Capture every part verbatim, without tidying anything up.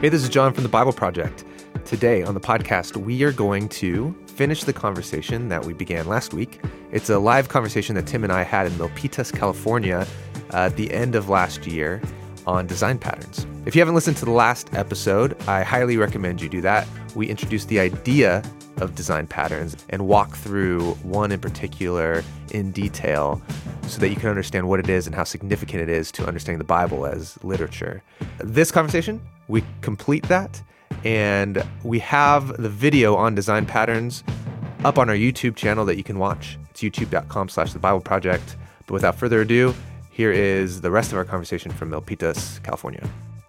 Hey, this is John from the Bible Project. Today on the podcast, we are going to finish the conversation that we began last week. It's a live conversation that Tim and I had in Milpitas, California uh, at the end of last year on design patterns. If you haven't listened to the last episode, I highly recommend you do that. We introduced the idea of design patterns and walk through one in particular in detail so that you can understand what it is and how significant it is to understanding the Bible as literature. This conversation, we complete that, and we have the video on design patterns up on our YouTube channel that you can watch. It's youtube.com slash the Bible Project. But without further ado, here is the rest of our conversation from Milpitas, California.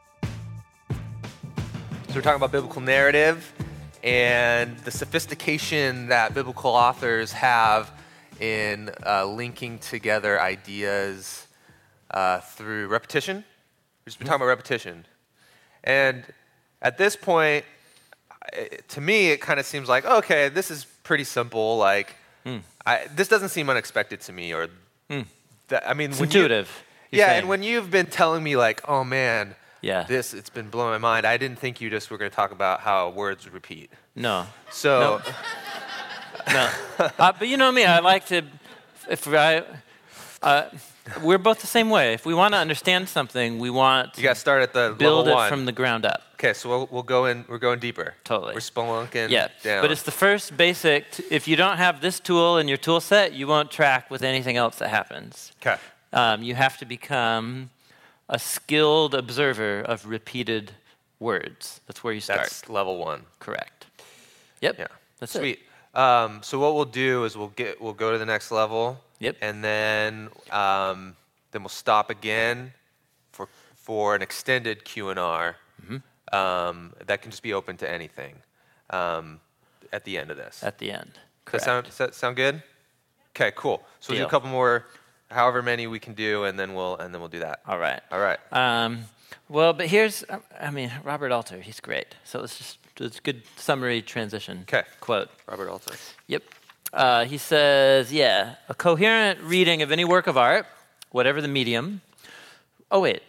So we're talking about biblical narrative and the sophistication that biblical authors have in uh, linking together ideas uh, through repetition. We've just been talking about repetition. And at this point, to me, it kind of seems like, okay, this is pretty simple. Like, mm. I, this doesn't seem unexpected to me. Or, mm. that, I mean, it's when intuitive. You, yeah, saying. and when you've been telling me, like, oh man, yeah. this, it's been blowing my mind. I didn't think you just were going to talk about how words repeat. No. So. No. no. Uh, but you know me, I like to, if I, uh, we're both the same way. If we want to understand something, we want you got to start at the build level it one. from the ground up. Okay, so we'll, we'll go in, we're going deeper. Totally. We're spelunking yeah. down. But it's the first basic, t- if you don't have this tool in your tool set, you won't track with anything else that happens. Okay. Um, you have to become a skilled observer of repeated words. That's where you start. That's level one. Correct. Yep. Yeah. That's Sweet. it. Um, so what we'll do is we'll get we'll go to the next level. Yep. And then um, then we'll stop again for for an extended Q and R. Mm-hmm. Um, that can just be open to anything. Um, at the end of this. At the end. Does that sound, does that sound good? Okay. Cool. So we'll do a couple more. However many we can do, and then we'll and then we'll do that. All right. All right. Um, well, but here's, I mean, Robert Alter, he's great. So it's just it's a good summary transition. Okay. Quote. Robert Alter. Yep. Uh, he says, yeah, a coherent reading of any work of art, whatever the medium. Oh wait,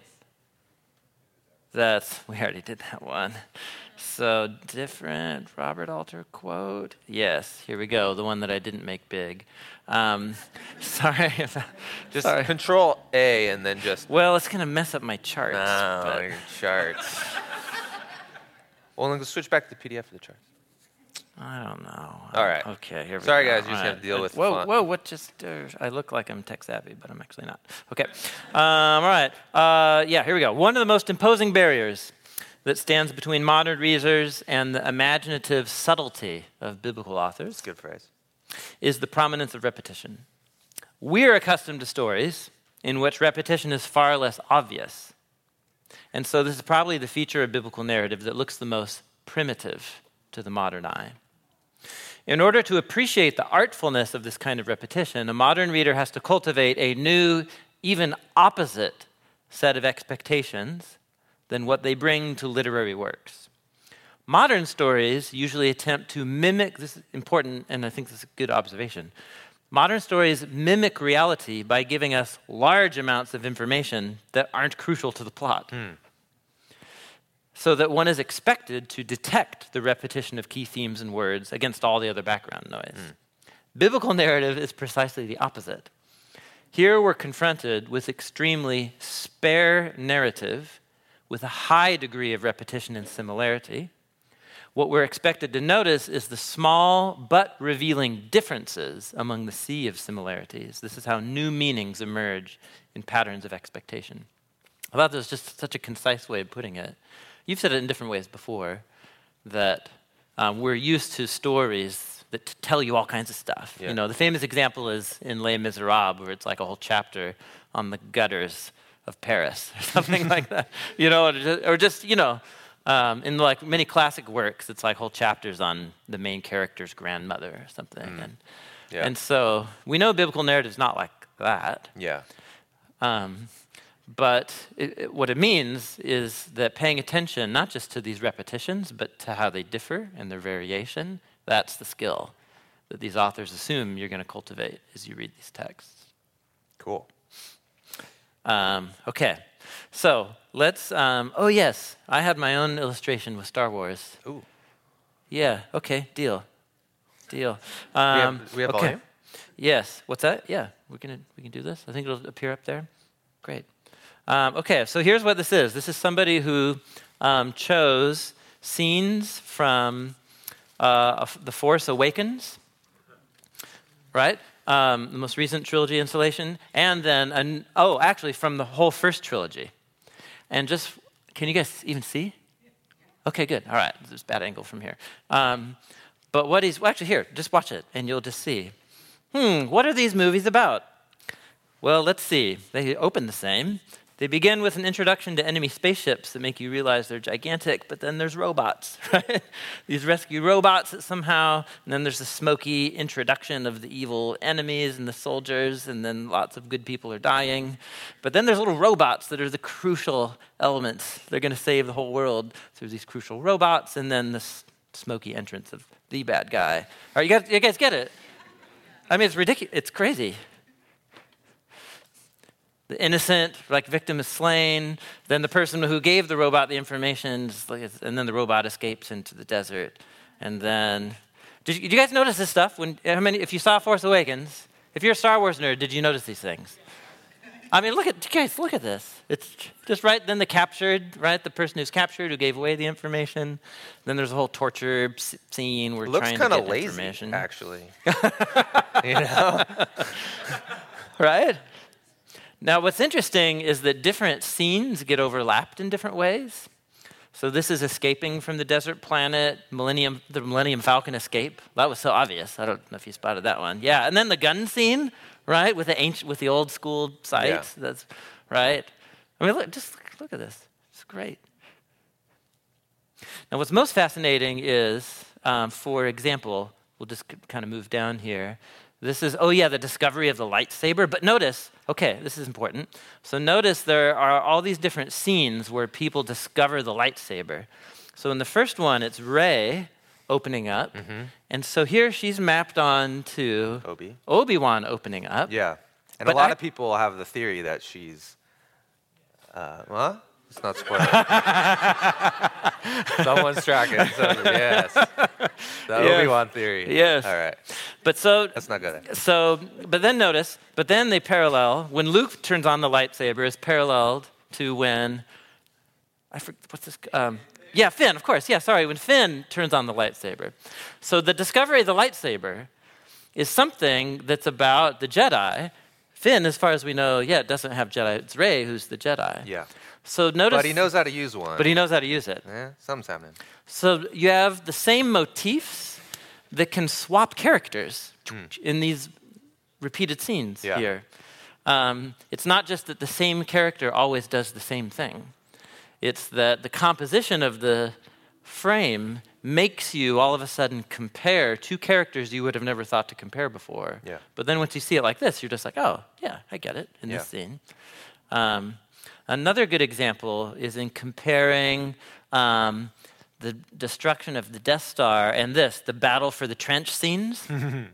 that's we already did that one. So different Robert Alter quote. Yes, here we go. The one that I didn't make big. Um, sorry. Just sorry. Control A and then just. Well, it's gonna mess up my charts. No, but. your charts. Well, then go switch back to the P D F for the charts. I don't know. All right. Okay. Here we Sorry, go. guys. You just All have right. to deal with. Whoa, the font. whoa! What just? Uh, I look like I'm tech savvy, but I'm actually not. Okay. Um, all right. Uh, yeah. Here we go. One of the most imposing barriers that stands between modern readers and the imaginative subtlety of biblical authors. Good phrase. Is the prominence of repetition. We're accustomed to stories in which repetition is far less obvious. And so this is probably the feature of biblical narrative that looks the most primitive to the modern eye. In order to appreciate the artfulness of this kind of repetition, a modern reader has to cultivate a new, even opposite set of expectations than what they bring to literary works. Modern stories usually attempt to mimic, this is important, and I think this is a good observation. Modern stories mimic reality by giving us large amounts of information that aren't crucial to the plot. Mm. So that one is expected to detect the repetition of key themes and words against all the other background noise. Mm. Biblical narrative is precisely the opposite. Here we're confronted with extremely spare narrative with a high degree of repetition and similarity. What we're expected to notice is the small but revealing differences among the sea of similarities. This is how new meanings emerge in patterns of expectation. I thought that was just such a concise way of putting it. You've said it in different ways before, that um, we're used to stories that t- tell you all kinds of stuff. Yeah. You know, the famous example is in Les Miserables, where it's like a whole chapter on the gutters of Paris, or something like that. You know, or just, or just you know, Um, in like many classic works, it's like whole chapters on the main character's grandmother or something. Mm. And, yeah. and so we know biblical narrative is not like that. Yeah. Um, but it, it, what it means is that paying attention not just to these repetitions, but to how they differ and their variation, that's the skill that these authors assume you're going to cultivate as you read these texts. Cool. Um, okay, so let's, um, oh yes, I had my own illustration with Star Wars. Ooh. Yeah, okay, deal. Deal. We Um, have, we have okay. volume? Yes, what's that? Yeah, we can, we can do this. I think it'll appear up there. Great. Um, okay, so here's what this is. This is somebody who um, chose scenes from uh, The Force Awakens, right? Um, the most recent trilogy installation, and then, an, oh, actually from the whole first trilogy. And just, can you guys even see? Okay, good. All right, there's a bad angle from here. Um, but what he's, well, actually here, just watch it, and you'll just see. Hmm, what are these movies about? Well, let's see. They open the same. They begin with an introduction to enemy spaceships that make you realize they're gigantic, but then there's robots, right? These rescue robots that somehow, and then there's a smoky introduction of the evil enemies and the soldiers, and then lots of good people are dying. But then there's little robots that are the crucial elements. They're going to save the whole world through these crucial robots, and then this smoky entrance of the bad guy. All right, you guys, you guys get it? I mean, it's ridiculous. It's crazy. The innocent, like, victim is slain. Then the person who gave the robot the information, and then the robot escapes into the desert. And then, did you, did you guys notice this stuff? When, how many, if you saw Force Awakens, if you're a Star Wars nerd, did you notice these things? I mean, look at, guys, look at this. It's just right, then the captured, right? The person who's captured, who gave away the information. Then there's a whole torture scene where trying to get lazy, information. Actually. You know? Right? Now, what's interesting is that different scenes get overlapped in different ways. So this is escaping from the desert planet, Millennium, the Millennium Falcon escape. That was so obvious. I don't know if you spotted that one. Yeah, and then the gun scene, right, with the ancient, with the old school sights. Yeah. That's right. I mean, look, just look at this. It's great. Now, what's most fascinating is, um, for example, we'll just kind of move down here. This is, oh yeah, the discovery of the lightsaber. But notice, okay, this is important. So notice there are all these different scenes where people discover the lightsaber. So in the first one, it's Rey opening up. Mm-hmm. And so here she's mapped on to Obi. Obi-Wan opening up. Yeah. And But a lot I- of people have the theory that she's, uh, well, it's not spoiled. Someone's tracking. So, yes. The Yes. Obi-Wan theory. Yes. All right. But so, That's not good. so, but then notice, but then they parallel, when Luke turns on the lightsaber, is paralleled to when, I forget, what's this, um, yeah, Finn, of course, yeah, sorry, when Finn turns on the lightsaber. So the discovery of the lightsaber is something that's about the Jedi. Finn, as far as we know, yeah, doesn't have Jedi. It's Rey who's the Jedi. Yeah. So notice, But he knows how to use one. but he knows how to use it. Yeah, something's happening. So you have the same motifs that can swap characters mm. in these repeated scenes yeah. here. Um, it's not just that the same character always does the same thing. It's that the composition of the frame makes you all of a sudden compare two characters you would have never thought to compare before. Yeah. But then once you see it like this, you're just like, oh, yeah, I get it in yeah. this scene. Um, another good example is in comparing um, the destruction of the Death Star and this, the battle for the trench scenes.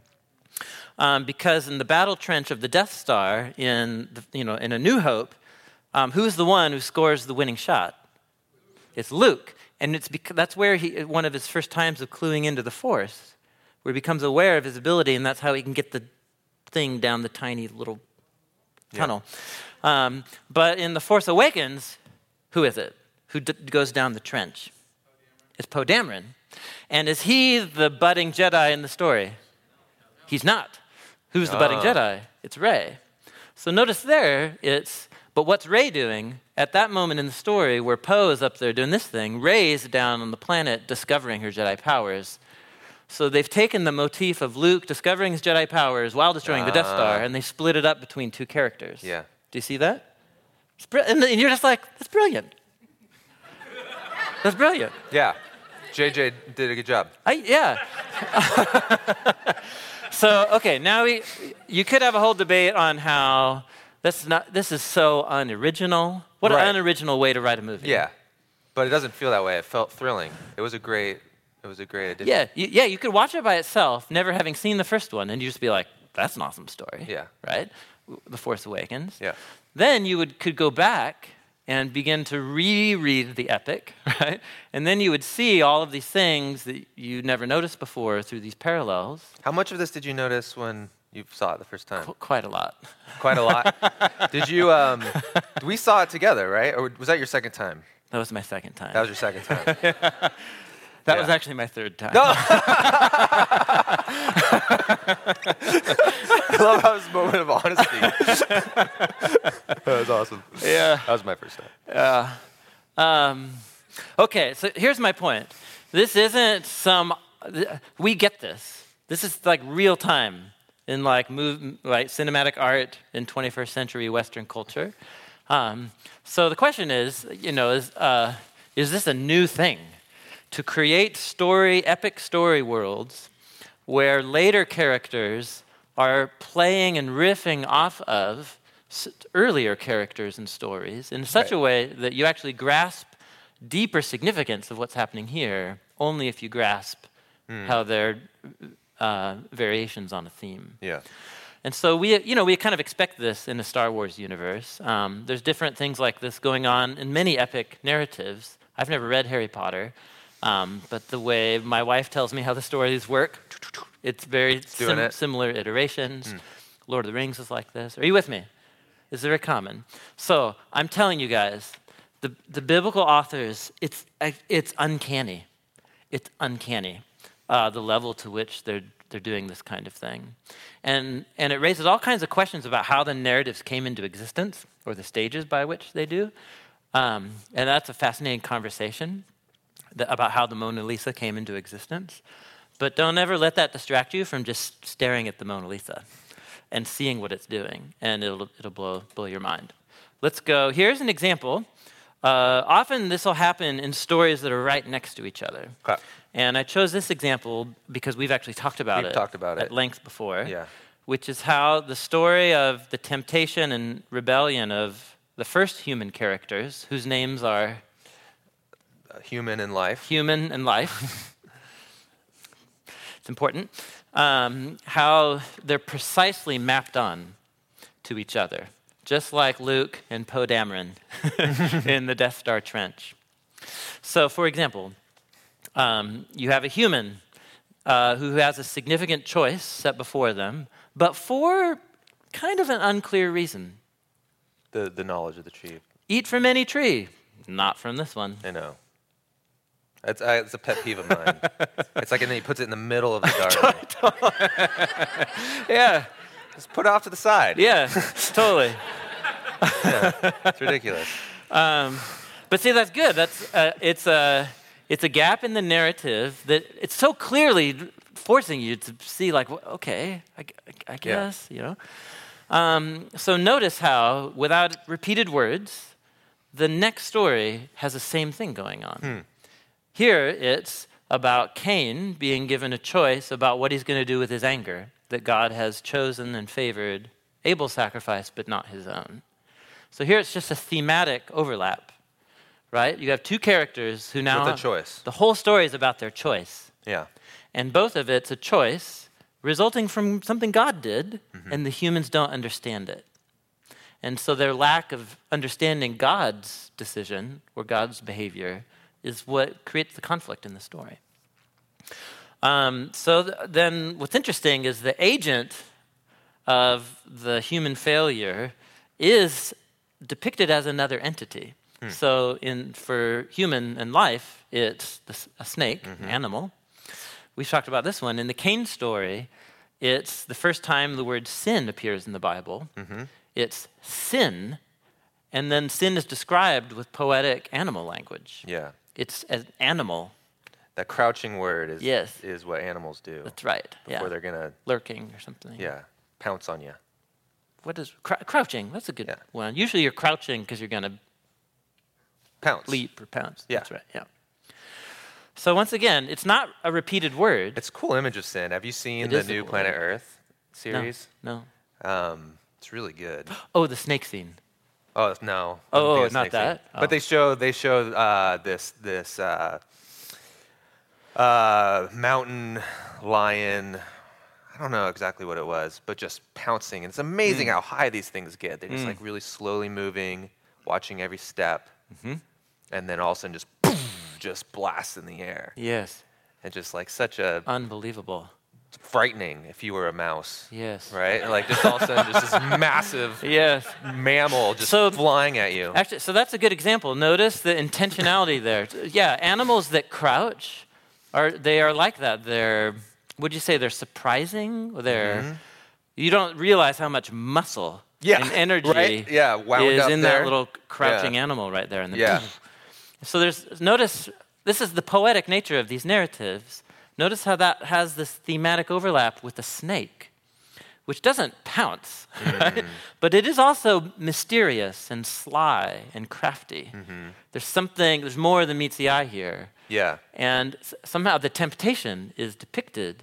um, because in the battle trench of the Death Star, in the, you know, in A New Hope, um, who's the one who scores the winning shot? It's Luke. And it's because that's where he, one of his first times of cluing into the Force, where he becomes aware of his ability, and that's how he can get the thing down the tiny little tunnel. Yeah. Um, but in The Force Awakens, who is it? Who d- goes down the trench? It's Poe Dameron. And is he the budding Jedi in the story? He's not. Who's the oh. budding Jedi? It's Rey. So notice there, it's, but what's Rey doing? At that moment in the story where Poe is up there doing this thing, Rey's down on the planet discovering her Jedi powers. So they've taken the motif of Luke discovering his Jedi powers while destroying uh, the Death Star, and they split it up between two characters. Yeah. Do you see that? It's br- and you're just like, that's brilliant. That's brilliant. Yeah. J J did a good job. I, yeah. So, okay, now we, you could have a whole debate on how that's not, this is so unoriginal. What right. an unoriginal way to write a movie. Yeah. But it doesn't feel that way. It felt thrilling. It was a great, it was a great addition. Yeah, you, yeah, you could watch it by itself, never having seen the first one, and you just be like, that's an awesome story. Yeah. Right? The Force Awakens. Yeah. Then you would could go back and begin to reread the epic, right? And then you would see all of these things that you never noticed before through these parallels. How much of this did you notice when you saw it the first time? Qu- quite a lot. Quite a lot. Did you? Um, we saw it together, right? Or was that your second time? That was my second time. That was your second time. That Yeah. was actually my third time. No. I love how it's a moment of honesty. That was awesome. Yeah. That was my first time. Uh, um, okay, so here's my point. This isn't some, we get this. This is like real time in like move, like cinematic art in twenty-first century Western culture. Um, so the question is, you know, is, uh, is this a new thing? To create story, epic story worlds where later characters are playing and riffing off of s- earlier characters and stories in such Right. a way that you actually grasp deeper significance of what's happening here only if you grasp how they're uh, variations on a theme. Yeah. And so we, you know, we kind of expect this in the Star Wars universe. Um, there's different things like this going on in many epic narratives. I've never read Harry Potter, um, but the way my wife tells me how the stories work, it's very doing sim- it. similar iterations. Lord of the Rings is like this. Are you with me? It's very common. So I'm telling you guys, the the biblical authors, it's it's uncanny. It's uncanny, uh, the level to which they're they're doing this kind of thing. And and it raises all kinds of questions about how the narratives came into existence or the stages by which they do. Um, and that's a fascinating conversation that, about how the Mona Lisa came into existence. But don't ever let that distract you from just staring at the Mona Lisa and seeing what it's doing, and it'll it'll blow blow your mind. Let's go. Here's an example. Uh, often this will happen in stories that are right next to each other. Okay. And I chose this example because we've actually talked about We've it talked about at it. length before. Yeah. Which is how the story of the temptation and rebellion of the first human characters, whose names are Uh, human in life. human and life. It's important. Um, how they're precisely mapped on to each other, just like Luke and Poe Dameron in the Death Star Trench. So, for example, um, you have a human uh, who has a significant choice set before them, but for kind of an unclear reason. The the knowledge of the tree. Eat from any tree. Not from this one. I know. It's, uh, it's a pet peeve of mine. It's like, and then he puts it in the middle of the garden. Yeah, Just put it off to the side. yeah, totally. It's ridiculous. Um, but see, that's good. That's uh, it's a it's a gap in the narrative that it's so clearly forcing you to see, like, w- okay, I, I- I guess, you know. Um, so notice how, without repeated words, the next story has the same thing going on. Here, it's about Cain being given a choice about what he's going to do with his anger, that God has chosen and favored Abel's sacrifice, but not his own. So here it's just a thematic overlap, right? You have two characters who now... With a choice. The whole story is about their choice. Yeah. And both of it's a choice resulting from something God did, and the humans don't understand it. And so their lack of understanding God's decision or God's behavior is what creates the conflict in the story. Um, so th- then what's interesting is the agent of the human failure is depicted as another entity. So in for human and life, it's the, s- a snake, an animal. We've talked about this one. In the Cain story, it's the first time the word sin appears in the Bible. It's sin, and then sin is described with poetic animal language. Yeah. It's an animal. That crouching word is Yes. is what animals do That's right. before Yeah. they're gonna Lurking or something. yeah pounce on you. What is crou- crouching? That's a good Yeah. one. Usually you're crouching because you're going to Pounce. leap or pounce. Yeah. That's right. Yeah. So once again, it's not a repeated word. It's a cool image of sin. Have you seen It the is a new cool Planet image. Earth series? No. Um, it's really good. Oh, the snake scene. Oh no. Oh, Wouldn't be oh, a not snake scene. that? Oh. But they show they show uh, this this uh, uh, mountain lion. I I don't know exactly what it was, but just pouncing. And it's amazing Mm. how high these things get. They're just Mm. like really slowly moving, watching every step, Mm-hmm. and then all of a sudden just poof, just blasts in the air. Yes. And just like such a Unbelievable. frightening if you were a mouse, Yes. right? Like just all of a sudden just this massive Yes. mammal just So- flying at you. Actually, so that's a good example. Notice the intentionality there. Yeah, animals that crouch are they are like that. They're would you say they're surprising? Or they're Mm-hmm. you don't realize how much muscle Yeah, and energy right? Yeah, wound is up in there. that little crouching Yeah. animal right there. And then Yeah. So there's notice this is the poetic nature of these narratives. Notice how that has this thematic overlap with the snake, which doesn't pounce, right? But it is also mysterious and sly and crafty. Mm-hmm. There's something, there's more than meets the eye here. Yeah. And s- somehow the temptation is depicted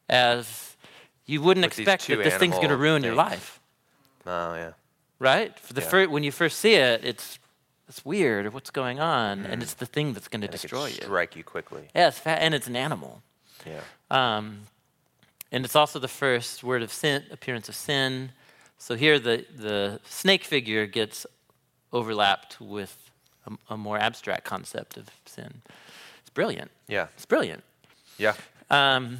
as you wouldn't With these expect two that this thing's going to animal ruin your things. life, Oh, yeah. right? For the Yeah. fir- when you first see it, it's it's weird or what's going on, and it's the thing that's going to And it could destroy you. strike you quickly. Yeah, it's fa- and it's an animal. Yeah. Um, and it's also the first word of sin, appearance of sin. So here the, the snake figure gets overlapped with a, a more abstract concept of sin. It's brilliant. Yeah. It's brilliant. Yeah. Um,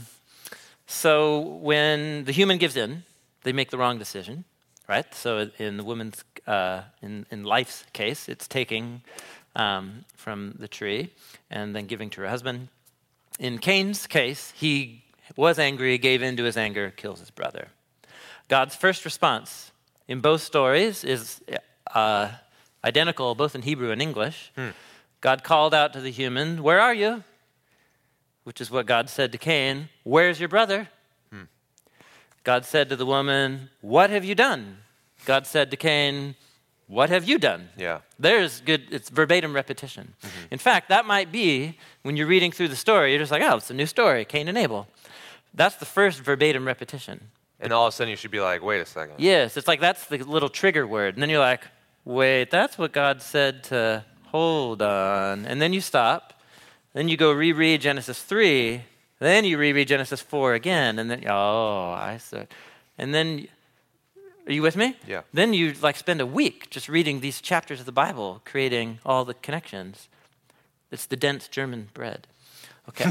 so when the human gives in, they make the wrong decision, right? So in the woman's, uh, in, in life's case, it's taking um, from the tree and then giving to her husband. In Cain's case, he was angry, gave in to his anger, kills his brother. God's first response in both stories is uh, identical both in Hebrew and English. Hmm. God called out to the human, "Where are you?" Which is what God said to Cain, "Where's your brother?" Hmm. God said to the woman, "What have you done?" God said to Cain, "What have you done?" Yeah. There's good, it's verbatim repetition. Mm-hmm. In fact, that might be, when you're reading through the story, you're just like, oh, it's a new story, Cain and Abel. That's the first verbatim repetition. And all of a sudden you should be like, wait a second. Yes, it's like that's the little trigger word. And then you're like, wait, that's what God said to hold on. And then you stop. Then you go reread Genesis three. Then you reread Genesis four again. And then, oh, I see. And then, are you with me? Yeah. Then you like spend a week just reading these chapters of the Bible, creating all the connections. It's the dense German bread. Okay.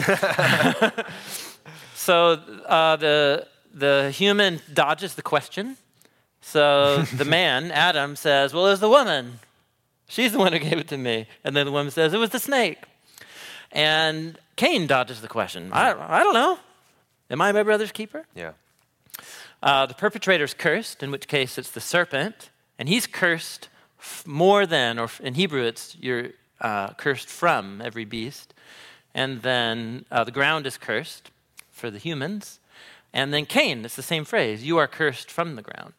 So uh, the the human dodges the question. So the man, Adam, says, well, it was the woman. She's the one who gave it to me. And then the woman says, it was the snake. And Cain dodges the question. I, I don't know. Am I my brother's keeper? Yeah. Uh, the perpetrator's cursed, in which case it's the serpent. And he's cursed f- more than, or in Hebrew it's you're uh, cursed from every beast. And then uh, the ground is cursed for the humans. And then Cain, it's the same phrase. You are cursed from the ground.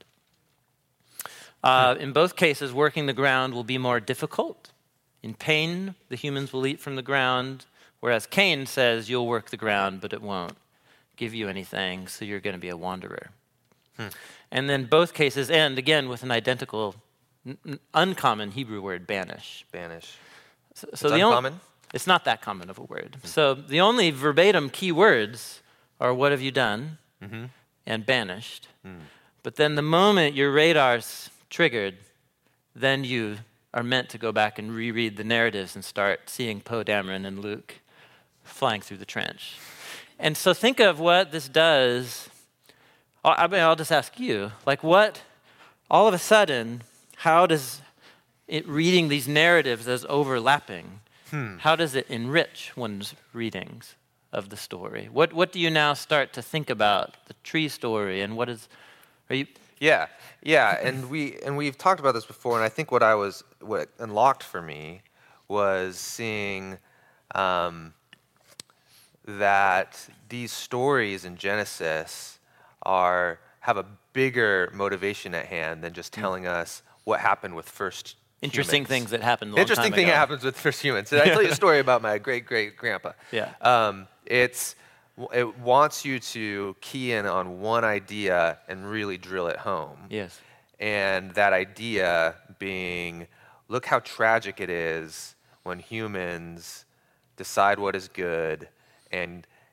Uh, in both cases, working the ground will be more difficult. In pain, the humans will eat from the ground, whereas Cain says, you'll work the ground, but it won't give you anything, so you're going to be a wanderer. Hmm. And then both cases end, again, with an identical, n- n- uncommon Hebrew word, banish. Banish. So, It's so the only- uncommon? it's not that common of a word. So the only verbatim key words are what have you done Mm-hmm. and banished. Mm. But then the moment your radar's triggered, then you are meant to go back and reread the narratives and start seeing Poe Dameron and Luke flying through the trench. And so think of what this does. I mean, I'll just ask you, like what, all of a sudden, how does it reading these narratives as overlapping, Hmm. how does it enrich one's readings of the story? What what do you now start to think about the tree story, and what is, are you? Yeah, yeah, and we and we've talked about this before, and I think what I was what unlocked for me was seeing um, that these stories in Genesis are have a bigger motivation at hand than just telling us what happened with first Interesting humans. things that happened a long Interesting time thing ago. happens with first humans. Did I tell you a story about my great great grandpa? Yeah. Um, it's it wants you to key in on one idea and really drill it home. Yes. And that idea being, look how tragic it is when humans decide what is good and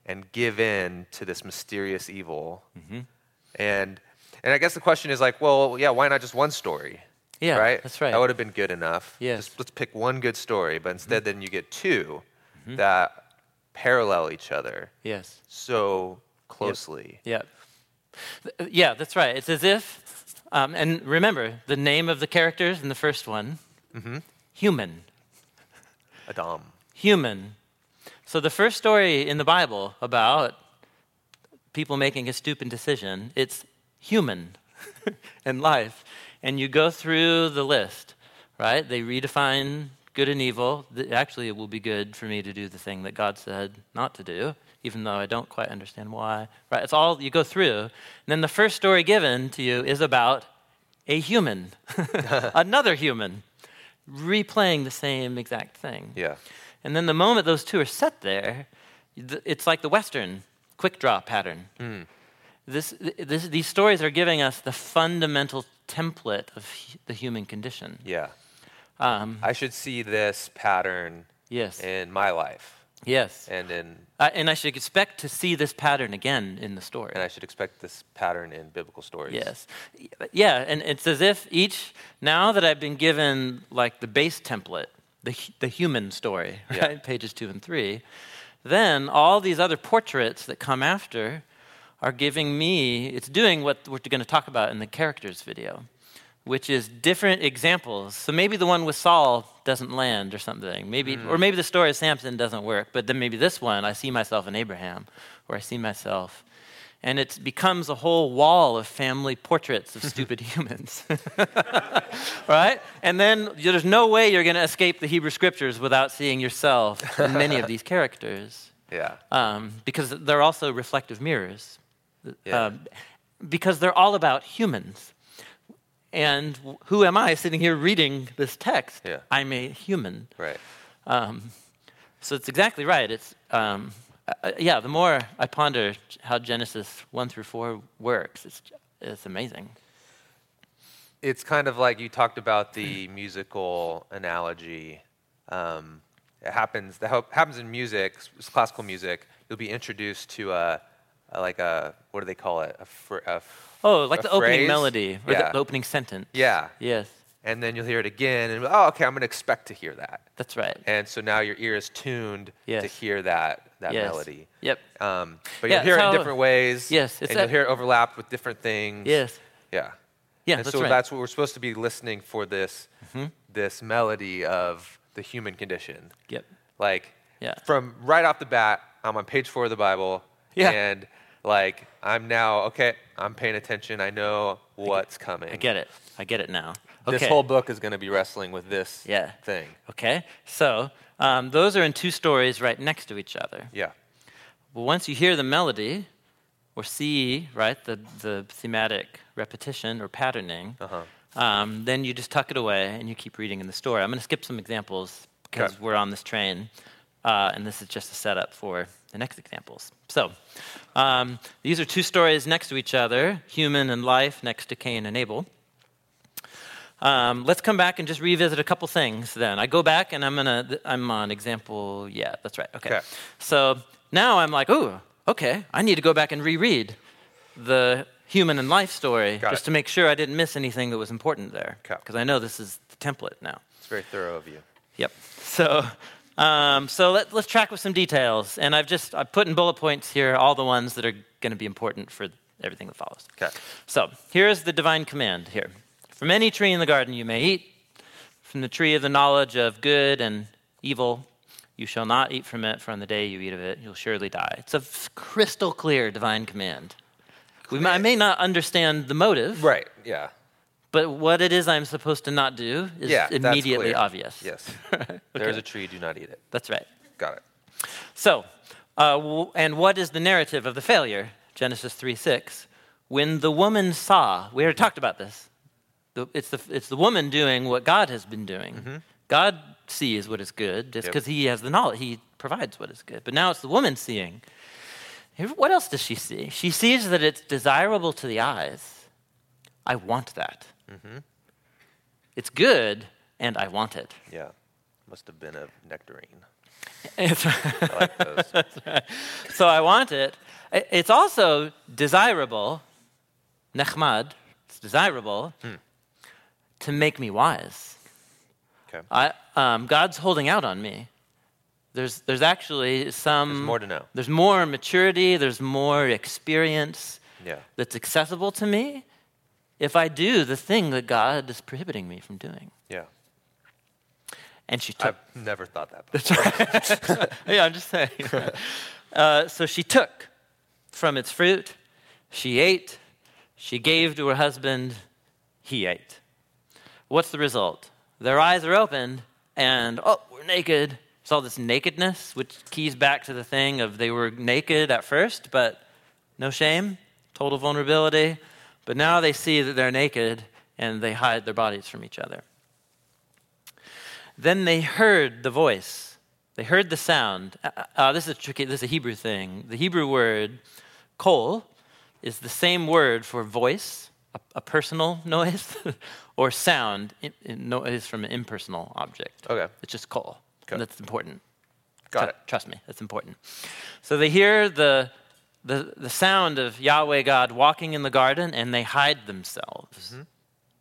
and give in to this mysterious evil. Mm-hmm. And and I guess the question is like, well, yeah, why not just one story? Yeah, right? that's right. That would have been good enough. Yes. Just let's pick one good story, but instead Mm-hmm. then you get two Mm-hmm. that parallel each other Yes. so closely. Yeah. Th- Yeah, that's right. It's as if, um, and remember, the name of the characters in the first one, Mm-hmm. human. Adam. Human. So the first story in the Bible about people making a stupid decision, it's human and life. And you go through the list, right? They redefine good and evil. Th- Actually, it will be good for me to do the thing that God said not to do, even though I don't quite understand why. Right? It's all you go through. And then the first story given to you is about a human, another human, replaying the same exact thing. Yeah. And then the moment those two are set there, th- it's like the Western quick draw pattern. Mm. This, this, these stories are giving us the fundamental template of hu- the human condition. Yeah. Um, I should see this pattern yes, in my life yes. and in Uh, and I should expect to see this pattern again in the story. and I should expect this pattern in biblical stories. Yes. Yeah, and it's as if each, now that I've been given like the base template, the, hu- the human story, Yeah. right, pages two and three, then all these other portraits that come after are giving me, it's doing what we're going to talk about in the characters video, which is different examples. So maybe the one with Saul doesn't land or something. Maybe, Mm. or maybe the story of Samson doesn't work, but then maybe this one, I see myself in Abraham, or I see myself. And it becomes a whole wall of family portraits of stupid humans. Right? And then there's no way you're going to escape the Hebrew Scriptures without seeing yourself in many of these characters. Yeah. Um, because they're also reflective mirrors. Yeah. Um, because they're all about humans. And who am I sitting here reading this text? Yeah. I'm a human. Right. Um, so it's exactly right. It's um, uh, yeah. The more I ponder how Genesis one through four works, it's it's amazing. It's kind of like you talked about the musical analogy. Um, it happens. That hap- happens in music, s- classical music. You'll be introduced to a, a like a what do they call it? A, fr- a f- Oh, like a the opening phrase? melody or Yeah. the, the opening sentence. Yeah. Yes, And then you'll hear it again, and oh, okay, I'm going to expect to hear that. that's right. And so now your ear is tuned to Yes. hear that that Yes. melody. Yep. Um, but Yeah, you'll hear it's it in how- different ways. Yes, it's and that- you'll hear it overlapped with different things. Yes. Yeah. Yeah, and that's so right. that's what we're supposed to be listening for this Mm-hmm. this melody of the human condition. Yep. Like Yeah. from right off the bat, I'm on page four of the Bible. Yeah. And like I'm now okay, I'm paying attention. I know what's coming. I get it. I get it now. Okay. This whole book is going to be wrestling with this Yeah. thing. Okay. So um, those are in two stories right next to each other. Yeah. But once you hear the melody, or see, right, the, the thematic repetition or patterning, Uh-huh. um, then you just tuck it away and you keep reading in the story. I'm going to skip some examples because Okay. we're on this train, uh, and this is just a setup for the next examples. So um, these are two stories next to each other, human and life next to Cain and Abel. Um, let's come back and just revisit a couple things then. I go back and I'm gonna, I'm on example, yeah, that's right, okay. Okay. So now I'm like, ooh, okay, I need to go back and reread the human and life story Got just it. to make sure I didn't miss anything that was important there. Okay. Because I know this is the template now. It's very thorough of you. Yep. So, um, so let, let's track with some details. And I've just, I've put in bullet points here all the ones that are going to be important for everything that follows. Okay. So here's the divine command here. From any tree in the garden you may eat. From the tree of the knowledge of good and evil, you shall not eat from it, for on the day you eat of it, you'll surely die. It's a f- crystal clear divine command. We may, I may not understand the motive, Right. Yeah. but what it is I'm supposed to not do is Yeah. that's immediately clear. obvious. Yes. Okay. There's a tree. Do not eat it. That's right. Got it. So, uh, w- and what is the narrative of the failure? Genesis three six. When the woman saw, we already talked about this. The, it's, the, it's the woman doing what God has been doing. Mm-hmm. God sees what is good just Yep. because he has the knowledge. He provides what is good. But now it's the woman seeing. Here- What else does she see? She sees that it's desirable to the eyes. I want that. Mm-hmm. It's good, and I want it. Yeah. Must have been a nectarine. It's, I like those. so I want it. I- It's also desirable, nechmad, it's desirable Hmm. to make me wise. Okay. I, um, God's holding out on me. There's, there's actually some... There's more to know. There's more maturity, there's more experience Yeah. that's accessible to me if I do the thing that God is prohibiting me from doing. Yeah. And she took... I've never thought that before. Yeah, I'm just saying. uh, so she took from its fruit, she ate, she gave to her husband, he ate. What's the result? Their eyes are opened, and, oh, we're naked. It's all this nakedness, which keys back to the thing of they were naked at first, but no shame, total vulnerability. But now they see that they're naked, and they hide their bodies from each other. Then they heard the voice. They heard the sound. Uh, uh, this is a tricky, this is a Hebrew thing. The Hebrew word, kol, is the same word for voice, a, a personal noise, or sound, in, in noise from an impersonal object. Okay. It's just kol. Okay. And that's important. Got Tru- it. Trust me, that's important. So they hear the, the, the sound of Yahweh God walking in the garden, and they hide themselves. Mm-hmm.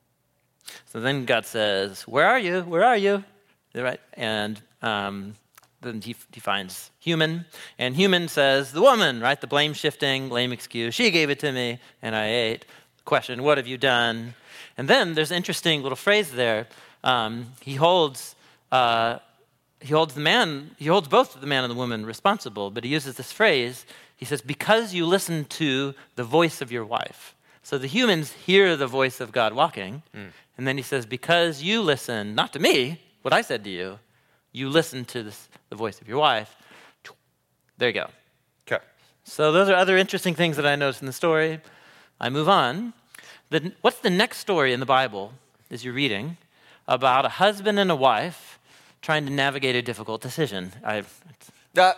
So then God says, where are you? Where are you? Right? And um, then he, he finds human, and human says, the woman, right? The blame shifting, lame excuse. She gave it to me, and I ate. Question, what have you done? And then there's an interesting little phrase there. Um, he holds uh, he holds the man, he holds both the man and the woman responsible, but he uses this phrase. He says, because you listen to the voice of your wife. So the humans hear the voice of God walking, mm. and then he says, because you listen, not to me, what I said to you, you listen to this, the voice of your wife. There you go. Okay. So those are other interesting things that I noticed in the story. I move on. The, what's the next story in the Bible, as you're reading, about a husband and a wife trying to navigate a difficult decision? I, Uh.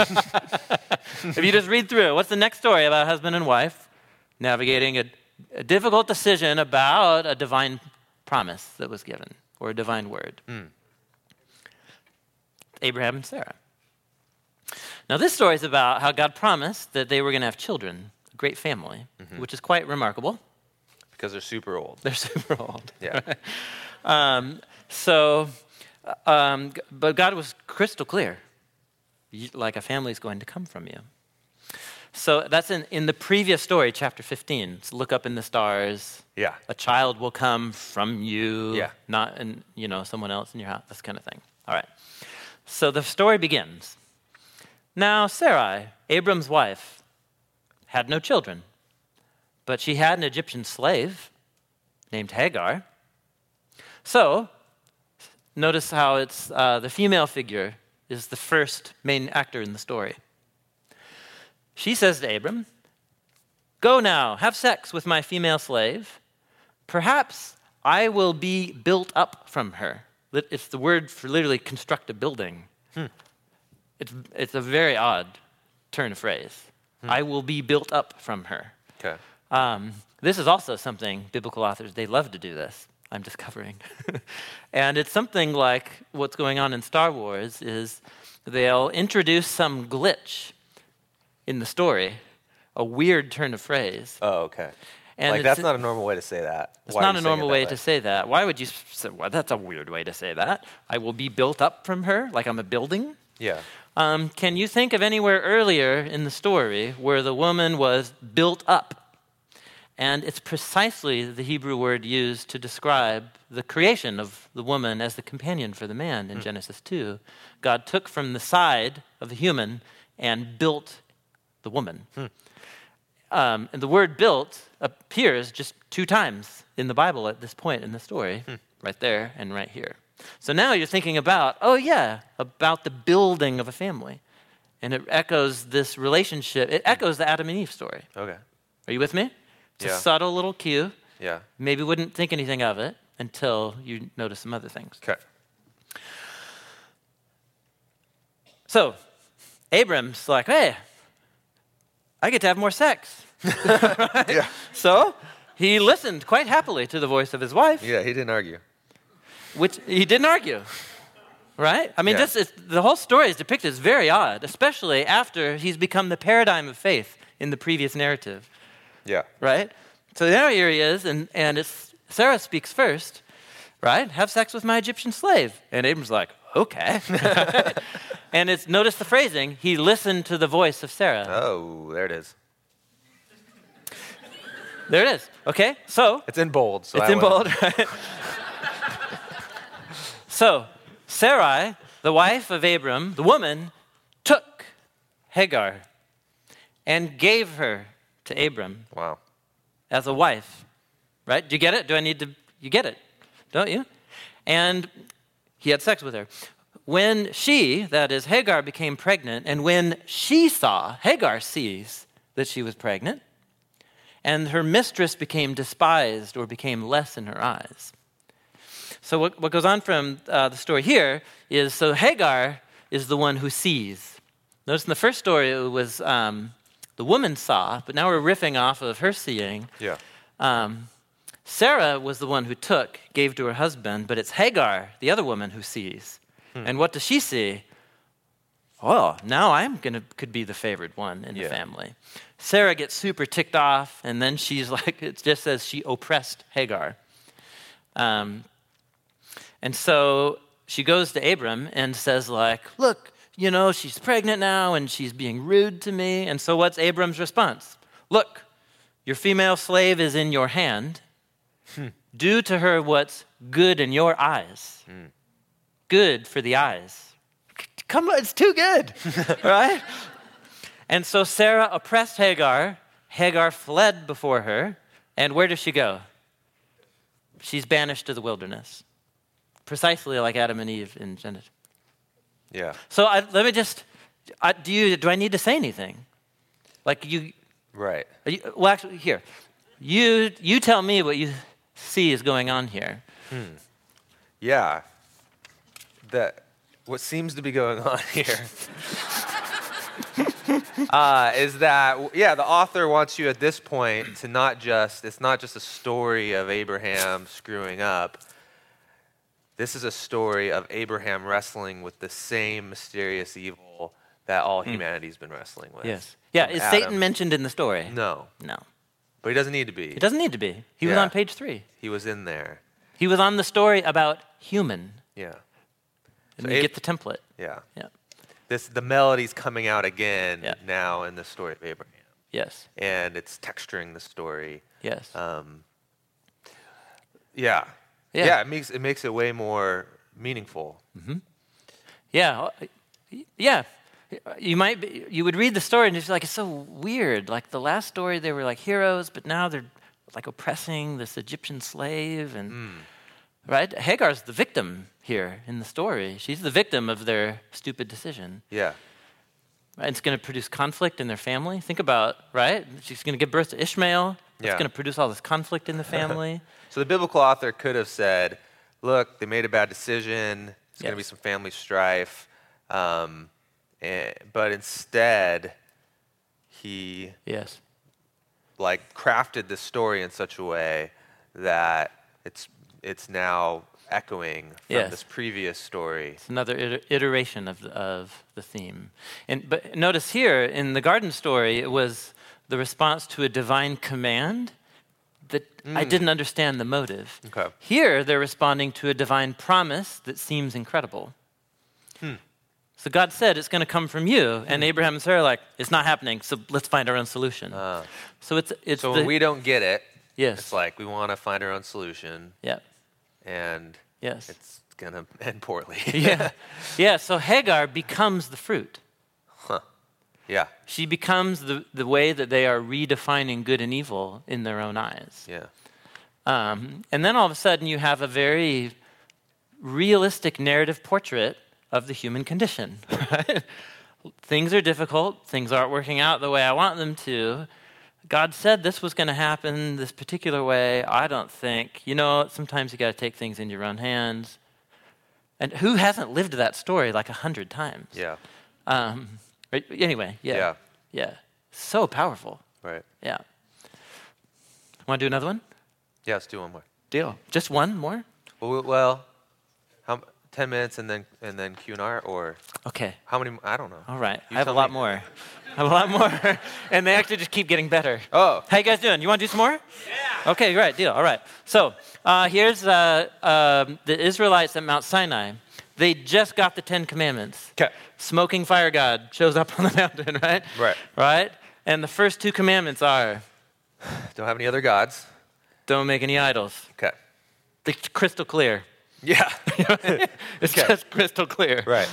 if you just read through it, what's the next story about a husband and wife navigating a, a difficult decision about a divine promise that was given, or a divine word? Mm. Abraham and Sarah. Now, this story is about how God promised that they were going to have children, a great family, mm-hmm. which is quite remarkable. Because they're super old. They're super old. Yeah. um, so, um, but God was crystal clear. You, like a family is going to come from you. So that's in, in the previous story, chapter fifteen. So look up in the stars. Yeah. A child will come from you. Yeah. Not in, you know, someone else in your house, this kind of thing. All right. So the story begins. Now Sarai, Abram's wife, had no children, but she had an Egyptian slave named Hagar. So notice how it's uh, the female figure is the first main actor in the story. She says to Abram, go now, have sex with my female slave. Perhaps I will be built up from her. It's the word for literally construct a building. Hmm. It's, it's a very odd turn of phrase. Hmm. I will be built up from her. Okay. Um, this is also something biblical authors, they love to do this, I'm discovering. And it's something like what's going on in Star Wars is they'll introduce some glitch in the story, a weird turn of phrase. Oh, okay. And like that's not a normal way to say that. It's Why not are a you saying normal it that way, way to say that. Why would you say, well, that's a weird way to say that. I will be built up from her, like I'm a building. Yeah. Um, can you think of anywhere earlier in the story where the woman was built up? And it's precisely the Hebrew word used to describe the creation of the woman as the companion for the man in mm. Genesis two. God took from the side of the human and built the woman. Hmm. Um, and the word built appears just two times in the Bible at this point in the story, hmm. right there and right here. So now you're thinking about, oh yeah, about the building of a family. And it echoes this relationship. It echoes the Adam and Eve story. Okay. Are you with me? It's yeah. a subtle little cue. Yeah. Maybe wouldn't think anything of it until you notice some other things. Okay. So, Abram's like, hey, I get to have more sex. Right? Yeah. So, he listened quite happily to the voice of his wife. Yeah, he didn't argue. Which he didn't argue. right? I mean, Yeah. just it's, the whole story is depicted as very odd, especially after he's become the paradigm of faith in the previous narrative, Yeah. right? So now here he is, and, and it's Sarah speaks first, right? Have sex with my Egyptian slave. And Abram's like, okay. And it's notice the phrasing, he listened to the voice of Sarah. Oh, there it is. There it is. Okay, so It's in bold. So it's I in went- bold, right? So Sarai, the wife of Abram, the woman, took Hagar and gave her to Abram Wow. as a wife, right? Do you get it? Do I need to? You get it, don't you? And he had sex with her. When she, that is Hagar, became pregnant, and when she saw, Hagar sees that she was pregnant, and her mistress became despised or became less in her eyes. So what, what goes on from uh, the story here is, so Hagar is the one who sees. Notice in the first story it was um, the woman saw, but now we're riffing off of her seeing. Yeah. Um, Sarah was the one who took, gave to her husband, but it's Hagar, the other woman, who sees. Hmm. And what does she see? Oh, now I'm gonna could be the favored one in Yeah. the family. Sarah gets super ticked off, and then she's like, it just says she oppressed Hagar. Um, and so she goes to Abram and says, like, look, you know, she's pregnant now, and she's being rude to me. And so what's Abram's response? Look, your female slave is in your hand. Hmm. Do to her what's good in your eyes. Hmm. Good for the eyes. Come on, it's too good, right? And so Sarah oppressed Hagar. Hagar fled before her. And where does she go? She's banished to the wilderness. Precisely like Adam and Eve in Genesis. Yeah. So I, let me just, I, do you? Do I need to say anything? Like you, Right. you, well, actually, here, you you tell me what you see is going on here. Hmm. Yeah. That what seems to be going on here uh, is that yeah, the author wants you at this point to not just it's not just a story of Abraham screwing up. This is a story of Abraham wrestling with the same mysterious evil that all humanity's been wrestling with. Yes. Yeah, From is Adam. Satan mentioned in the story? No. No. But he doesn't need to be. It doesn't need to be. He was Yeah. on page three. He was in there. He was on the story about human. Yeah. And So you Ab- get the template. Yeah. Yeah. This the melody's coming out again Yeah. now in the story of Abraham. Yes. And it's texturing the story. Yes. Um, yeah. Yeah. yeah. It makes it makes it way more meaningful. Yeah. Yeah. You might be, you would read the story and it's like, it's so weird. Like the last story, they were like heroes, but now they're like oppressing this Egyptian slave. And Mm. right? Hagar's the victim here in the story. She's the victim of their stupid decision. Yeah. Right? It's going to produce conflict in their family. Think about, right? She's going to give birth to Ishmael. It's Yeah. going to produce all this conflict in the family. So the biblical author could have said, look, they made a bad decision. There's going to be Yes. some family strife. Um, and, but instead, he Yes. like crafted this story in such a way that it's it's now echoing from Yes. this previous story. It's another iter- iteration of the, of the theme. And but notice here in the garden story, it was the response to a divine command that I didn't understand the motive. Okay. Here, they're responding to a divine promise that seems incredible. Hmm. So God said it's going to come from you, and Abraham and Sarah are like, it's not happening. So let's find our own solution. Uh, so it's it's so the, when we don't get it, yes, it's like we want to find our own solution, yeah, and yes, it's going to end poorly. yeah, yeah. So Hagar becomes the fruit. Huh. Yeah. She becomes the, the way that they are redefining good and evil in their own eyes. Yeah. Um, and then all of a sudden you have a very realistic narrative portrait of the human condition. Right? Things are difficult. Things aren't working out the way I want them to. God said this was going to happen this particular way. I don't think. You know, sometimes you got to take things in your own hands. And who hasn't lived that story like a hundred times? Yeah. Um, right, anyway, yeah, Yeah. yeah, so powerful. Right. Yeah. Want to do another one? Yeah, let's do one more. Deal. Just one more? Well, well how, ten minutes and then and then Q and R, or Okay. how many? I don't know. All right. You I have a tell lot me. more. I have a lot more. And they actually just keep getting better. Oh. How you guys doing? You want to do some more? Yeah. Okay, great. Deal. All right. So uh, here's uh, uh, the Israelites at Mount Sinai. They just got the Ten Commandments. Okay. Smoking fire god shows up on the mountain, right? Right. Right? And the first two commandments are, Don't have any other gods. don't make any idols. Okay. It's crystal clear. Yeah. It's Okay. just crystal clear. Right.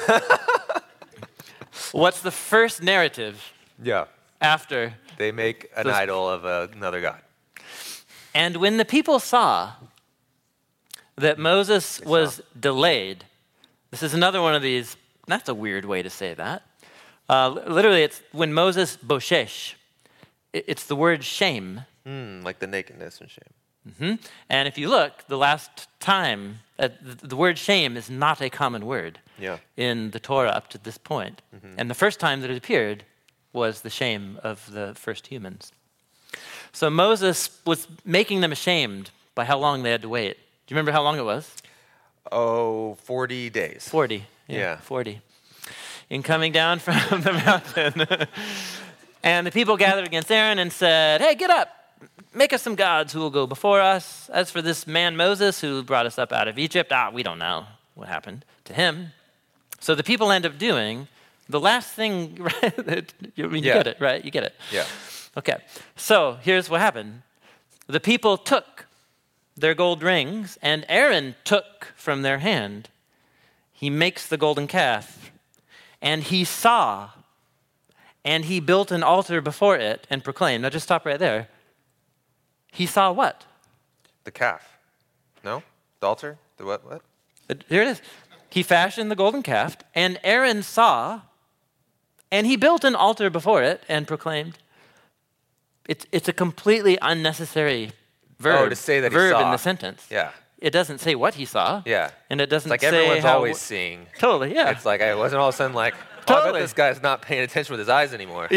What's the first narrative Yeah. after? They make an Those- idol of uh, another god. And when the people saw that Moses was delayed, this is another one of these, that's a weird way to say that. Uh, literally, it's when Moses boshesh. It- It's the word shame. Mm, like the nakedness and shame. hmm And if you look, the last time, uh, the, the word shame is not a common word Yeah. in the Torah up to this point. And the first time that it appeared was the shame of the first humans. So Moses was making them ashamed by how long they had to wait. Do you remember how long it was? Oh, forty days. forty. Yeah. forty. In coming down from the mountain. And the people gathered against Aaron and said, hey, get up. Make us some gods who will go before us. As for this man Moses who brought us up out of Egypt, ah, we don't know what happened to him. So the people end up doing the last thing, right? that- you, I mean, you Yeah. get it, right? You get it. Yeah. Okay. So here's what happened. The people took their gold rings, and Aaron took from their hand. He makes the golden calf, and he saw, and he built an altar before it and proclaimed. Now just stop right there. He saw what? The calf. No? The altar? The what? What? Uh, Here it is. He fashioned the golden calf, and Aaron saw, and he built an altar before it and proclaimed. It's, it's a completely unnecessary verb, Oh, to say that he verb in saw. the sentence. Yeah. It doesn't say what he saw. Yeah. And it doesn't It's like say everyone's how, always seeing. Totally, yeah. It's like I wasn't all of a sudden like, oh, I Totally. bet this guy's not paying attention with his eyes anymore.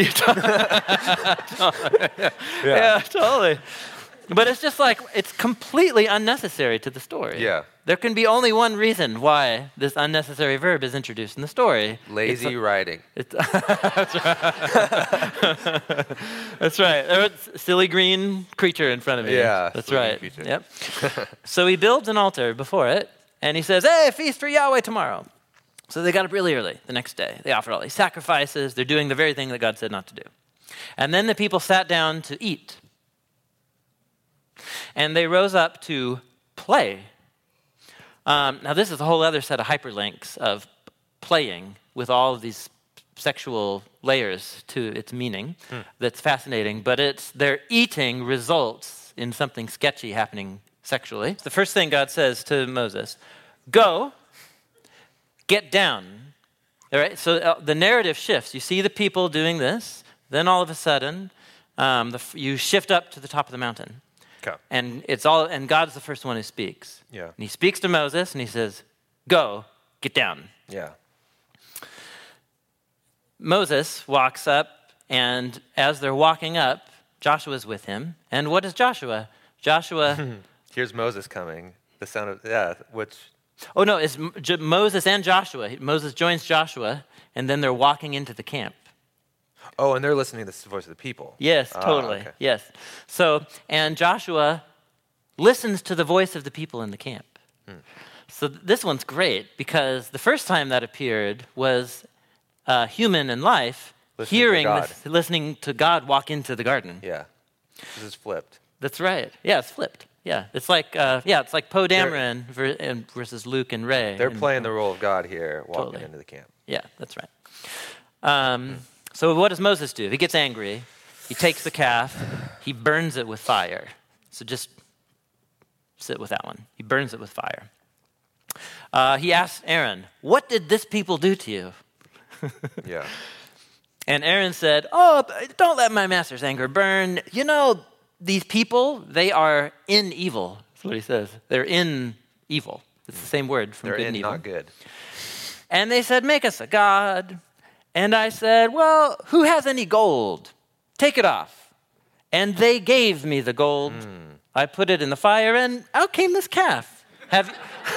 yeah, totally. But it's just like, it's completely unnecessary to the story. Yeah. There can be only one reason why this unnecessary verb is introduced in the story. Lazy It's- writing. It's that's right. That's right. There was a silly green creature in front of me. Yeah, That's silly right. green creature. Yep. So he builds an altar before it, and he says, hey, feast for Yahweh tomorrow. So they got up really early the next day. They offered all these sacrifices. They're doing the very thing that God said not to do. And then the people sat down to eat. And they rose up to play. Um, now, this is a whole other set of hyperlinks of playing with all of these sexual layers to its meaning. Hmm. That's fascinating. But it's their eating results in something sketchy happening sexually. The first thing God says to Moses, go, get down. All right? So uh, the narrative shifts. You see the people doing this. Then all of a sudden, um, the, f- you shift up to the top of the mountain. Okay. And it's all, and God's the first one who speaks. Yeah. And he speaks to Moses and he says, go, get down. Yeah. Moses walks up, and as they're walking up, Joshua's with him. And what is Joshua? Joshua, Here's Moses coming. The sound of, yeah, which, oh no, it's M- J- Moses and Joshua. Moses joins Joshua, and then they're walking into the camp. oh, and they're listening to the voice of the people. Yes, Ah, totally. okay. Yes. So, and Joshua listens to the voice of the people in the camp. Hmm. So th- this one's great because the first time that appeared was uh, human in life Listening to hearing, God. this, listening to God walk into the garden. Yeah. This is flipped. That's right. Yeah, it's flipped. Yeah, it's like uh, yeah, it's like Poe Dameron ver- and versus Luke and Ray. They're and- playing the role of God here, walking Totally. into the camp. Yeah, that's right. Um, so what does Moses do? He gets angry. He takes the calf. He burns it with fire. So just sit with that one. He burns it with fire. Uh, he asks Aaron, what did this people do to you? Yeah. And Aaron said, oh, don't let my master's anger burn. You know, these people, they are in evil. That's what he says. They're in evil. It's the same word from They're good in and evil. not good. And they said, make us a god. And I said, well, who has any gold? Take it off. And they gave me the gold. I put it in the fire, and out came this calf. Have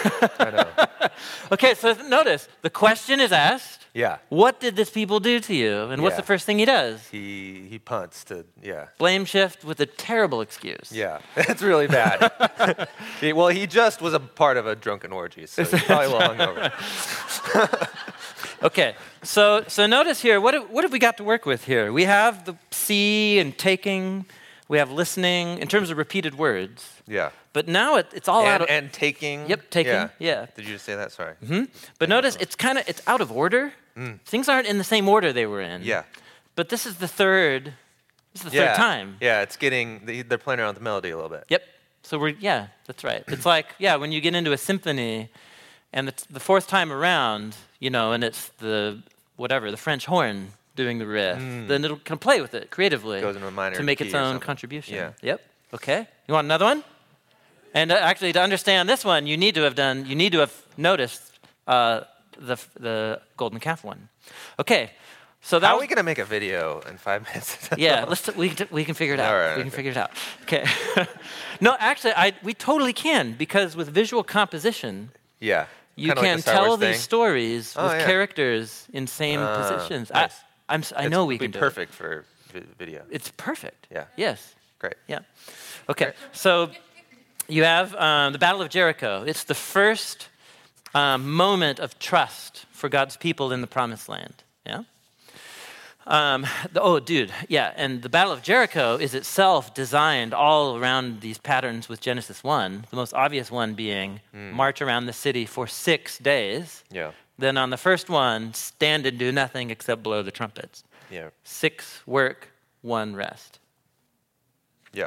I know. Okay, so notice, the question is asked, Yeah. what did this people do to you? And what's Yeah. the first thing he does? He he punts to, yeah. Blame shift with a terrible excuse. Yeah, it's really bad. He- well, he just was a part of a drunken orgy, so he's probably a little hungover. Okay, so so notice here, what have, what have we got to work with here? We have the see and taking, we have listening in terms of repeated words, Yeah. but now it, it's all out And, of... and taking. Yep, taking, Yeah. yeah. Did you just say that? Sorry. Hmm? But notice it's kind of, it's out of order. Things aren't in the same order they were in. Yeah. But this is the third, this is the Yeah. third time. Yeah, it's getting, they- they're playing around with the melody a little bit. Yep. So we're, yeah, that's right. It's like, yeah, when you get into a symphony and the, the fourth time around, you know, and it's the, whatever, the French horn doing the riff, then it'll can play with it creatively Goes into a minor to make key its or own something. contribution. Yeah. Yep. Okay. You want another one? And uh, actually, to understand this one, you need to have done, you need to have noticed uh, the the golden calf one. Okay. So that How are was- we going to make a video in five minutes? yeah, let's t- we can t- we can figure it out. All right, we can okay. figure it out. Okay. No, actually, I we totally can because with visual composition, Yeah. you Kinda like can the Star tell Wars these thing. stories Oh, with yeah. characters in same Ah, positions. nice. I I'm, s- I It's- know we it'd be can do perfect for vi- video. it. It's perfect. Yeah. Yes. Great. Yeah. Okay. So you have um, the Battle of Jericho. It's the first um, moment of trust for God's people in the Promised Land. Yeah. Um, the, oh, dude, yeah, and the Battle of Jericho is itself designed all around these patterns with Genesis one, the most obvious one being march around the city for six days. Yeah. Then on the first one, stand and do nothing except blow the trumpets. Yeah. Six work, one rest. Yeah.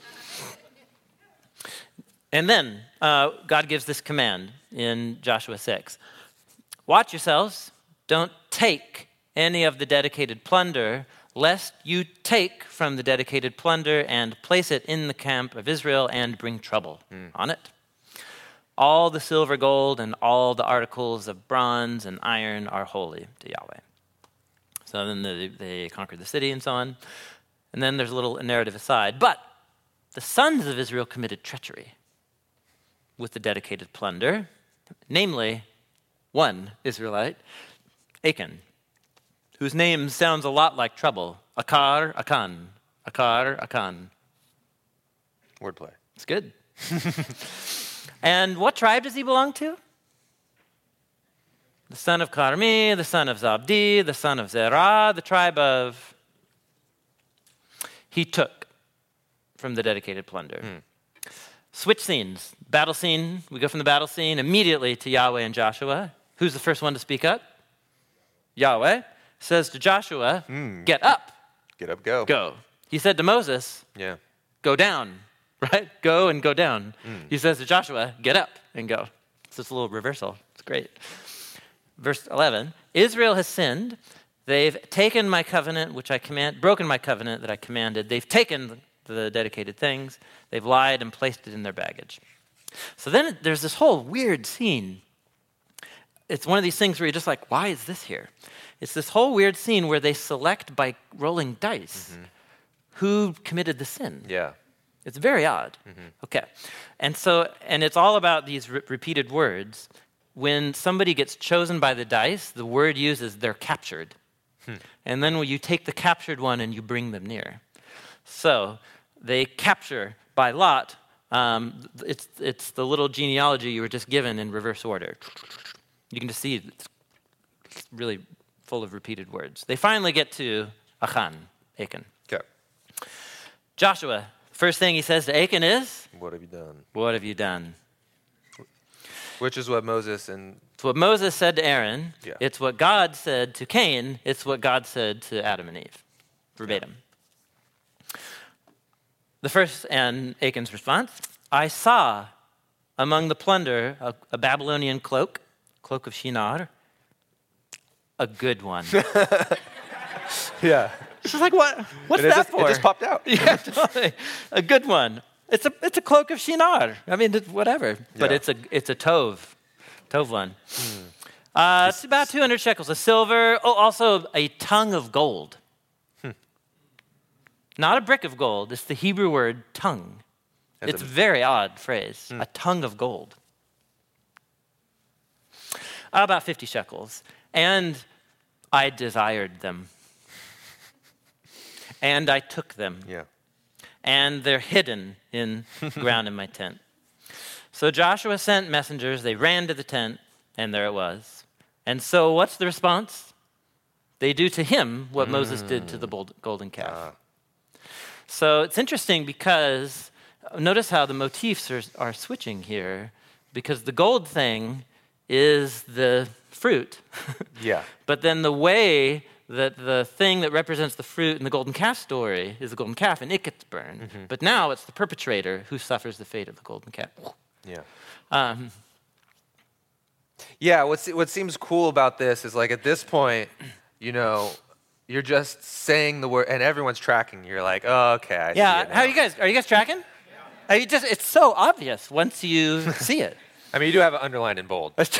And then uh, God gives this command in Joshua six. Watch yourselves, don't take any of the dedicated plunder, lest you take from the dedicated plunder and place it in the camp of Israel and bring trouble on it. All the silver, gold, and all the articles of bronze and iron are holy to Yahweh. So then they, they conquered the city and so on. And then there's a little narrative aside. But the sons of Israel committed treachery with the dedicated plunder, namely one Israelite, Achan, whose name sounds a lot like trouble. Akar, Akan. Akar, Akan. Wordplay. It's good. And what tribe does he belong to? The son of Carmi, the son of Zabdi, the son of Zerah, the tribe of... He took from the dedicated plunder. Hmm. Switch scenes. Battle scene. We go from the battle scene immediately to Yahweh and Joshua. Who's the first one to speak up? Yahweh says to Joshua, get up, Get up, go. go. He said to Moses, Yeah. go down, right? Go and go down. He says to Joshua, get up and go. It's just a little reversal. It's great. Verse eleven, Israel has sinned. They've taken my covenant, which I command, broken my covenant that I commanded. They've taken the dedicated things. They've lied and placed it in their baggage. So then there's this whole weird scene. It's one of these things where you're just like, why is this here? It's this whole weird scene where they select by rolling dice who committed the sin. Yeah. It's very odd. Okay. And so, and it's all about these re- repeated words. When somebody gets chosen by the dice, the word used is they're captured. And then when you take the captured one and you bring them near. So they capture by lot. Um, it's, it's the little genealogy you were just given in reverse order. You can just see it's really full of repeated words. They finally get to Achan, Achan. Okay. Joshua, first thing he says to Achan is, What have you done? what have you done? Which is what Moses and It's what Moses said to Aaron. Yeah. It's what God said to Cain. It's what God said to Adam and Eve, verbatim. The first, and Achan's response, I saw among the plunder a, a Babylonian cloak, cloak of Shinar, a good one. yeah, She's like, what? What's it that just, for? It just popped out. Yeah, totally. A good one. It's a it's a cloak of Shinar. I mean, it's whatever. But Yeah. it's a it's a tov, tov one. Uh, it's about two hundred shekels of silver. Oh, also a tongue of gold. Not a brick of gold. It's the Hebrew word tongue. That's It's a a- very odd phrase. A tongue of gold. About fifty shekels. And I desired them. And I took them. Yeah. And they're hidden in the ground in my tent. So Joshua sent messengers. They ran to the tent, and there it was. And so what's the response? They do to him what mm. Moses did to the golden calf. Uh. So it's interesting because notice how the motifs are, are switching here, because the gold thing is the fruit. Yeah. But then the way that the thing that represents the fruit in the golden calf story is the golden calf, and it gets burned. Mm-hmm. But now it's the perpetrator who suffers the fate of the golden calf. Yeah. Um, yeah, what's, what seems cool about this is, like, at this point, you know, you're just saying the word, and everyone's tracking. You're like, oh, okay, I yeah, see it now. How are you guys? Are you guys tracking? Yeah. Are you just, it's so obvious once you see it. I mean, you do have it underlined in bold. But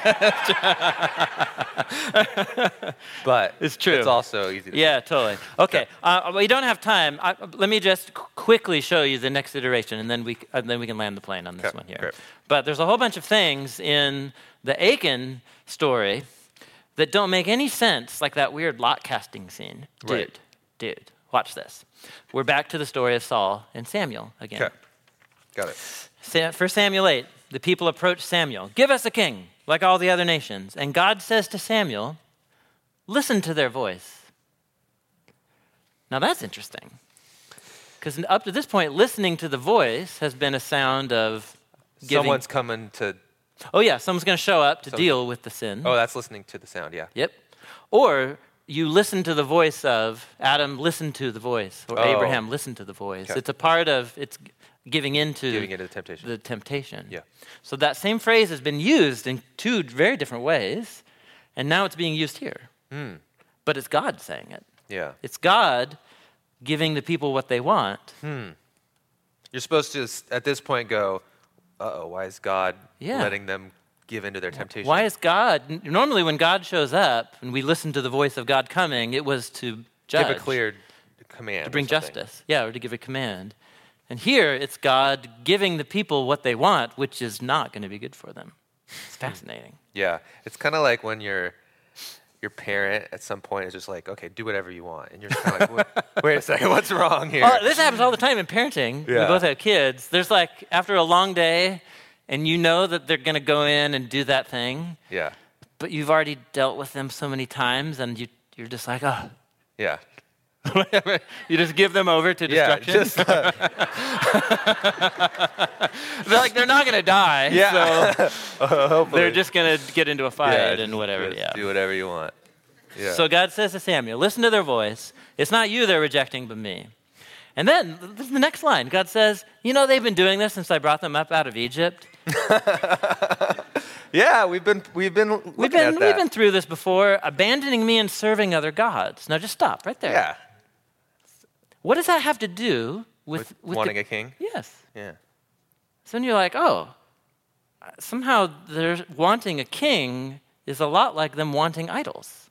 it's true. It's also easy to Yeah, totally. Okay, uh, we don't have time. I, let me just qu- quickly show you the next iteration, and then we uh, then we can land the plane on this okay. one here. Great. But there's a whole bunch of things in the Achan story that don't make any sense, like that weird lot casting scene. Dude, right. dude, watch this. We're back to the story of Saul and Samuel again. Okay, got it. First Samuel eight. The people approach Samuel. Give us a king, like all the other nations. And God says to Samuel, listen to their voice. Now that's interesting. Because up to this point, listening to the voice has been a sound of giving. Someone's coming to... Oh yeah, someone's going to show up to Someone... deal with the sin. Oh, that's listening to the sound, yeah. Yep. Or you listen to the voice of Adam, listen to the voice. Or oh. Abraham, listen to the voice. Okay. It's a part of... it's. Giving into, giving into the temptation. The temptation. Yeah. So that same phrase has been used in two very different ways, and now it's being used here. Mm. But it's God saying it. Yeah. It's God giving the people what they want. Hmm. You're supposed to, at this point, go, uh-oh, why is God yeah. letting them give into their temptation? Why is God... Normally when God shows up and we listen to the voice of God coming, it was to judge. Give a clear command. To bring justice. Yeah, or to give a command. And here, it's God giving the people what they want, which is not going to be good for them. It's fascinating. Yeah. It's kind of like when your your parent at some point is just like, okay, do whatever you want. And you're just kind of like, wait, wait a second, what's wrong here? Oh, this happens all the time in parenting. Yeah. We both have kids. There's like, after a long day, and you know that they're going to go in and do that thing. Yeah. But you've already dealt with them so many times, and you, you're just like, oh. Yeah. You just give them over to destruction? Yeah, just, uh, they're like, they're not going to die. Yeah. So uh, they're just going to get into a fight yeah, and whatever. Yeah. Do whatever you want. Yeah. So God says to Samuel, listen to their voice. It's not you they're rejecting, but me. And then, this is the next line. God says, you know, they've been doing this since I brought them up out of Egypt. Yeah, we've been we've been looking we've been, at that. We've been through this before, abandoning me and serving other gods. Now just stop right there. Yeah. What does that have to do with, with, with wanting the, a king? Yes. Yeah. So then you're like, oh, somehow they're wanting a king is a lot like them wanting idols.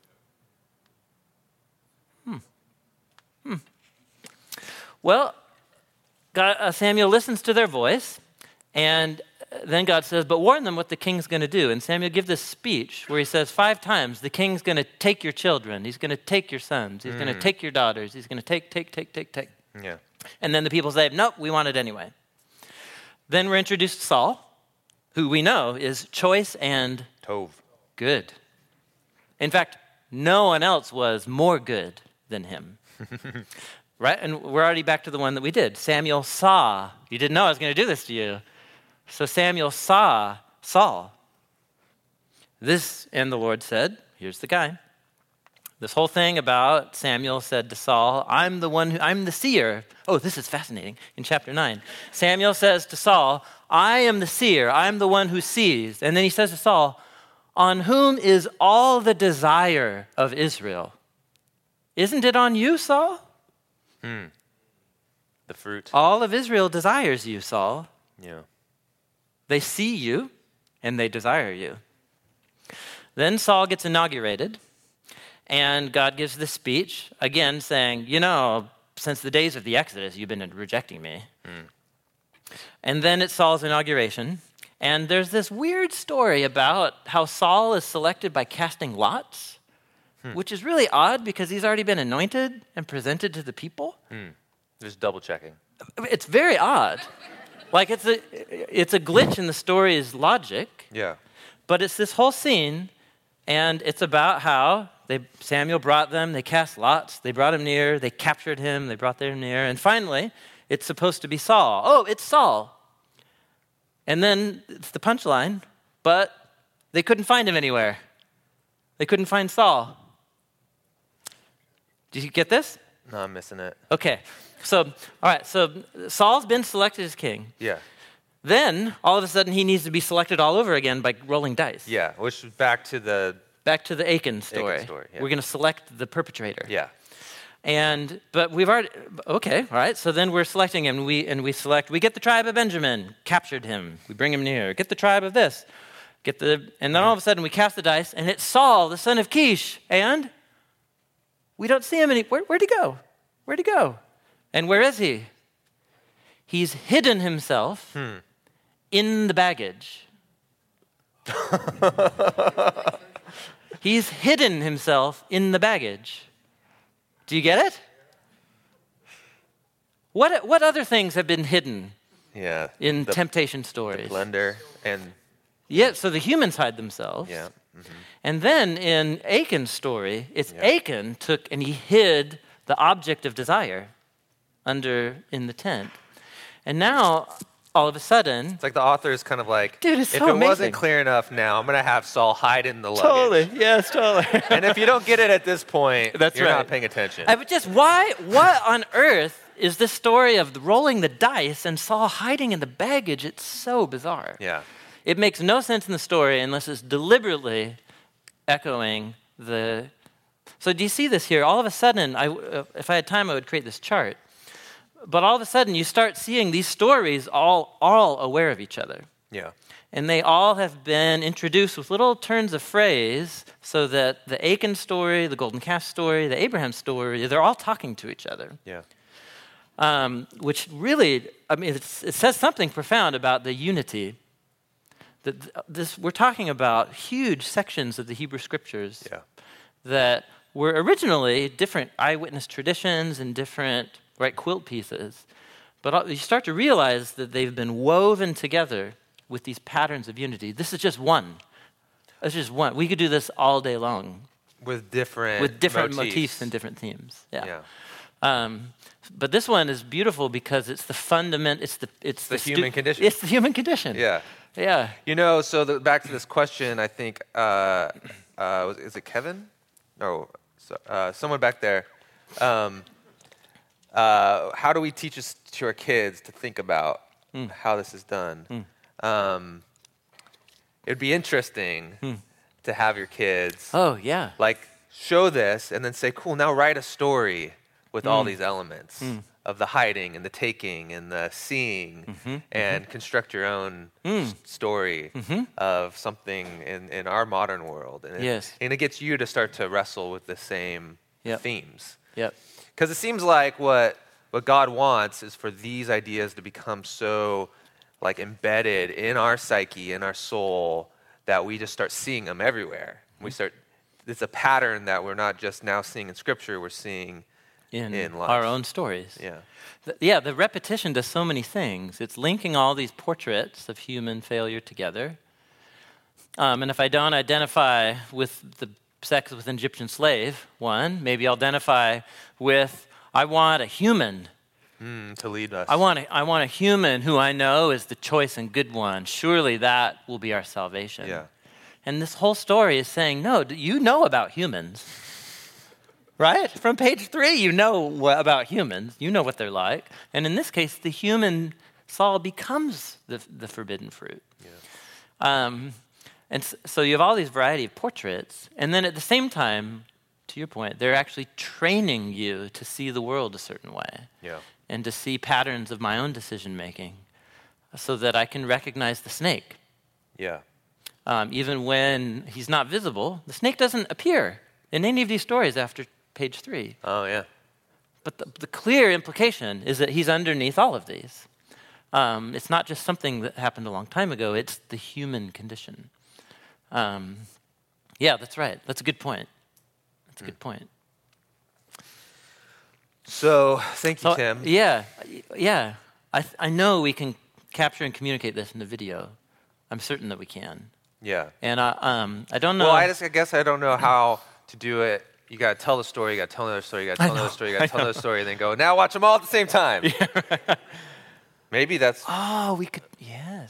Hmm. Hmm. Well, God, uh, Samuel listens to their voice, and then God says, but warn them what the king's going to do. And Samuel gives this speech where he says five times, the king's going to take your children. He's going to take your sons. He's mm. going to take your daughters. He's going to take, take, take, take, take. Yeah. And then the people say, nope, we want it anyway. Then we're introduced to Saul, who we know is choice and Tov. Good. In fact, no one else was more good than him. Right? And we're already back to the one that we did. Samuel saw. You didn't know I was going to do this to you. So Samuel saw Saul. This, and the Lord said, here's the guy. This whole thing about Samuel said to Saul, I'm the one who, I'm the seer. Oh, this is fascinating. In chapter nine, Samuel says to Saul, I am the seer. I'm the one who sees. And then he says to Saul, on whom is all the desire of Israel? Isn't it on you, Saul? Hmm. The fruit. All of Israel desires you, Saul. Yeah. They see you, and they desire you. Then Saul gets inaugurated, and God gives this speech, again saying, you know, since the days of the Exodus, you've been rejecting me. Mm. And then it's Saul's inauguration, And there's this weird story about how Saul is selected by casting lots, hmm. which is really odd because he's already been anointed and presented to the people. Hmm. Just double checking. It's very odd. Like it's a, it's a glitch in the story's logic. Yeah. But it's this whole scene, and it's about how they, Samuel brought them, they cast lots, they brought him near, they captured him, they brought them near, and finally, it's supposed to be Saul. Oh, it's Saul. And then it's the punchline, but they couldn't find him anywhere. They couldn't find Saul. Did you get this? No, I'm missing it. Okay. So, all right, so Saul's been selected as king. Yeah. Then, all of a sudden, he needs to be selected all over again by rolling dice. Yeah, which is back to the... Back to the Achan story. Achan story, yeah. We're going to select the perpetrator. Yeah. And, but we've already, okay, all right, so then we're selecting him, and we, and we select, we get the tribe of Benjamin, captured him, we bring him near, get the tribe of this, get the, and then all of a sudden we cast the dice, and it's Saul, the son of Kish, and we don't see him any, where, where'd he go? Where'd he go? And where is he? He's hidden himself hmm. in the baggage. He's hidden himself in the baggage. Do you get it? What what other things have been hidden yeah, in the, temptation stories? The blender and... Yeah, so the humans hide themselves. Yeah. Mm-hmm. And then in Achan's story, it's yeah. Achan took and he hid the object of desire under in the tent. And now, all of a sudden... It's like the author is kind of like, dude, it's if so it amazing. wasn't clear enough now, I'm going to have Saul hide in the luggage. Totally, yes, totally. And if you don't get it at this point, That's you're right. not paying attention. I would just, why, what on earth is this story of the rolling the dice and Saul hiding in the baggage? It's so bizarre. Yeah. It makes no sense in the story unless it's deliberately echoing the... So do you see this here? All of a sudden, I, uh, if I had time, I would create this chart. But all of a sudden, you start seeing these stories all, all aware of each other. Yeah. And they all have been introduced with little turns of phrase so that the Achan story, the golden calf story, the Abraham story, they're all talking to each other. Yeah. Um, which really, I mean, it's, it says something profound about the unity. That this, we're talking about huge sections of the Hebrew Scriptures yeah. that were originally different eyewitness traditions and different right quilt pieces. But you start to realize that they've been woven together with these patterns of unity. This is just one. It's just one. We could do this all day long. With different With different motifs, motifs and different themes. Yeah. yeah. Um, but this one is beautiful because it's the fundament. It's the it's the, the stu- human condition. It's the human condition. Yeah. Yeah. You know, so the, back to this question, I think uh, uh, was, is it Kevin? No, so, uh, someone back there. Um, uh, how do we teach this to our kids to think about mm. how this is done? Mm. Um, it'd be interesting mm. to have your kids. Oh yeah. Like show this and then say, "Cool, now write a story with mm. all these elements mm. of the hiding and the taking and the seeing, mm-hmm. and mm-hmm. construct your own mm. story mm-hmm. of something in, in our modern world." And yes. it, and it gets you to start to wrestle with the same yep. themes. Yep. Because it seems like what what God wants is for these ideas to become so like embedded in our psyche, in our soul, that we just start seeing them everywhere. Mm-hmm. We start. It's a pattern that we're not just now seeing in Scripture. We're seeing in, in life. Our own stories. Yeah. The, yeah. The repetition does so many things. It's linking all these portraits of human failure together. Um, and if I don't identify with the sex with an Egyptian slave, one, maybe I'll identify with, I want a human. Mm, to lead us. I want, a, I want a human who I know is the choice and good one. Surely that will be our salvation. Yeah. And this whole story is saying, no, you know about humans. Right? From page three, you know what, about humans. You know what they're like. And in this case, the human Saul becomes the, the forbidden fruit. Yeah. Um, and so you have all these variety of portraits, and then at the same time, to your point, they're actually training you to see the world a certain way, yeah. and to see patterns of my own decision-making so that I can recognize the snake. Yeah. Um, even when he's not visible, the snake doesn't appear in any of these stories after page three. Oh, yeah. But the, the clear implication is that he's underneath all of these. Um, it's not just something that happened a long time ago, it's the human condition. Um, yeah, that's right. That's a good point. That's a mm. good point. So, thank you, so, Tim. Yeah, yeah. I, th- I know we can capture and communicate this in the video. I'm certain that we can. Yeah. And I, um, I don't know. Well, I just I guess I don't know how to do it. You got to tell the story, you got to tell another story, you got to tell another story, you got to tell another story, and then go, now watch them all at the same time. Yeah, right. Maybe that's... Oh, we could... Yes.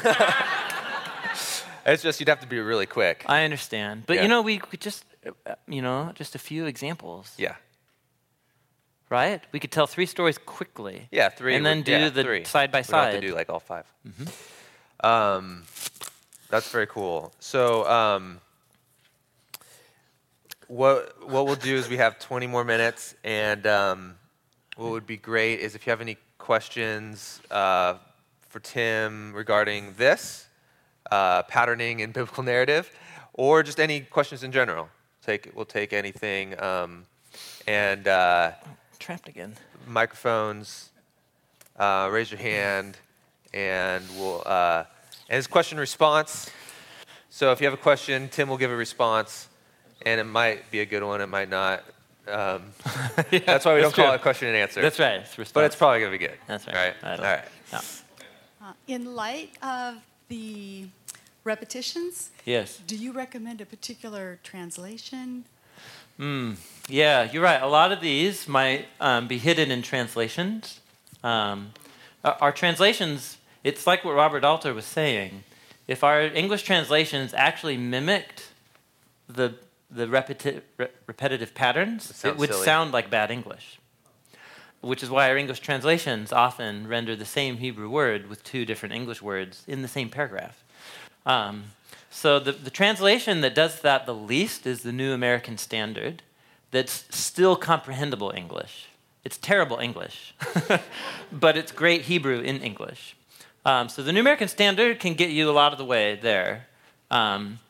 It's just you'd have to be really quick. I understand. But, yeah. you know, we could just, uh, you know, just a few examples. Yeah. Right? We could tell three stories quickly. Yeah, three. And then would, do yeah, the three. side by we side. We don't have to do like all five. Mm-hmm. Um, that's very cool. So um, what what we'll do is we have twenty more minutes, and um, what would be great is if you have any questions uh, for Tim regarding this, uh, patterning in biblical narrative, or just any questions in general. Take We'll take anything. Um, and uh, trapped again. Microphones. Uh, raise your hand, and we'll. Uh, and it's question response. So if you have a question, Tim will give a response, and it might be a good one. It might not. Um, yeah, that's why we don't true. call it question and answer. That's right. It's but it's probably going to be good. That's right. All right. All right. Yeah. Uh, in light of the repetitions, yes. do you recommend a particular translation? Mm, yeah, you're right. A lot of these might um, be hidden in translations. Um, our, our translations, it's like what Robert Alter was saying. If our English translations actually mimicked the the repeti- re- repetitive patterns, it, it would silly. sound like bad English. Which is why our English translations often render the same Hebrew word with two different English words in the same paragraph. Um, so the, the translation that does that the least is the New American Standard, that's still comprehensible English. It's terrible English, but it's great Hebrew in English. Um, so the New American Standard can get you a lot of the way there um,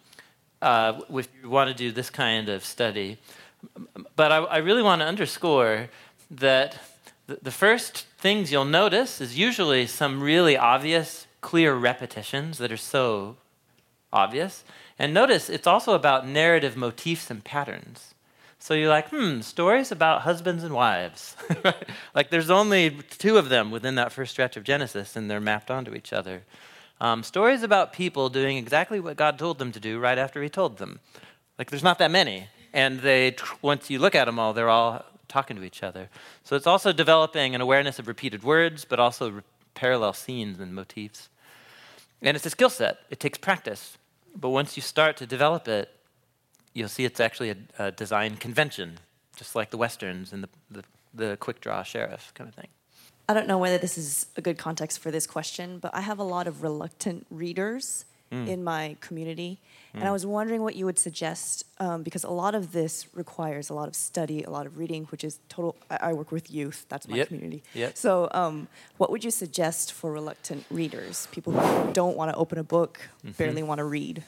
uh, if you want to do this kind of study. But I, I really want to underscore that the, the first things you'll notice is usually some really obvious, clear repetitions that are so obvious. And notice it's also about narrative motifs and patterns. So you're like, hmm, stories about husbands and wives. Like there's only two of them within that first stretch of Genesis, and they're mapped onto each other. Um, stories about people doing exactly what God told them to do right after he told them. Like there's not that many. And they, once you look at them all, they're all talking to each other. So it's also developing an awareness of repeated words, but also re- parallel scenes and motifs. And it's a skill set. It takes practice. But once you start to develop it, you'll see it's actually a, a design convention, just like the Westerns and the, the, the quick draw sheriff kind of thing. I don't know whether this is a good context for this question, but I have a lot of reluctant readers mm. in my community. Mm. And I was wondering what you would suggest, um, because a lot of this requires a lot of study, a lot of reading, which is total. I, I work with youth. That's my yep. community. Yep. So um, what would you suggest for reluctant readers, people who don't want to open a book, mm-hmm. barely want to read?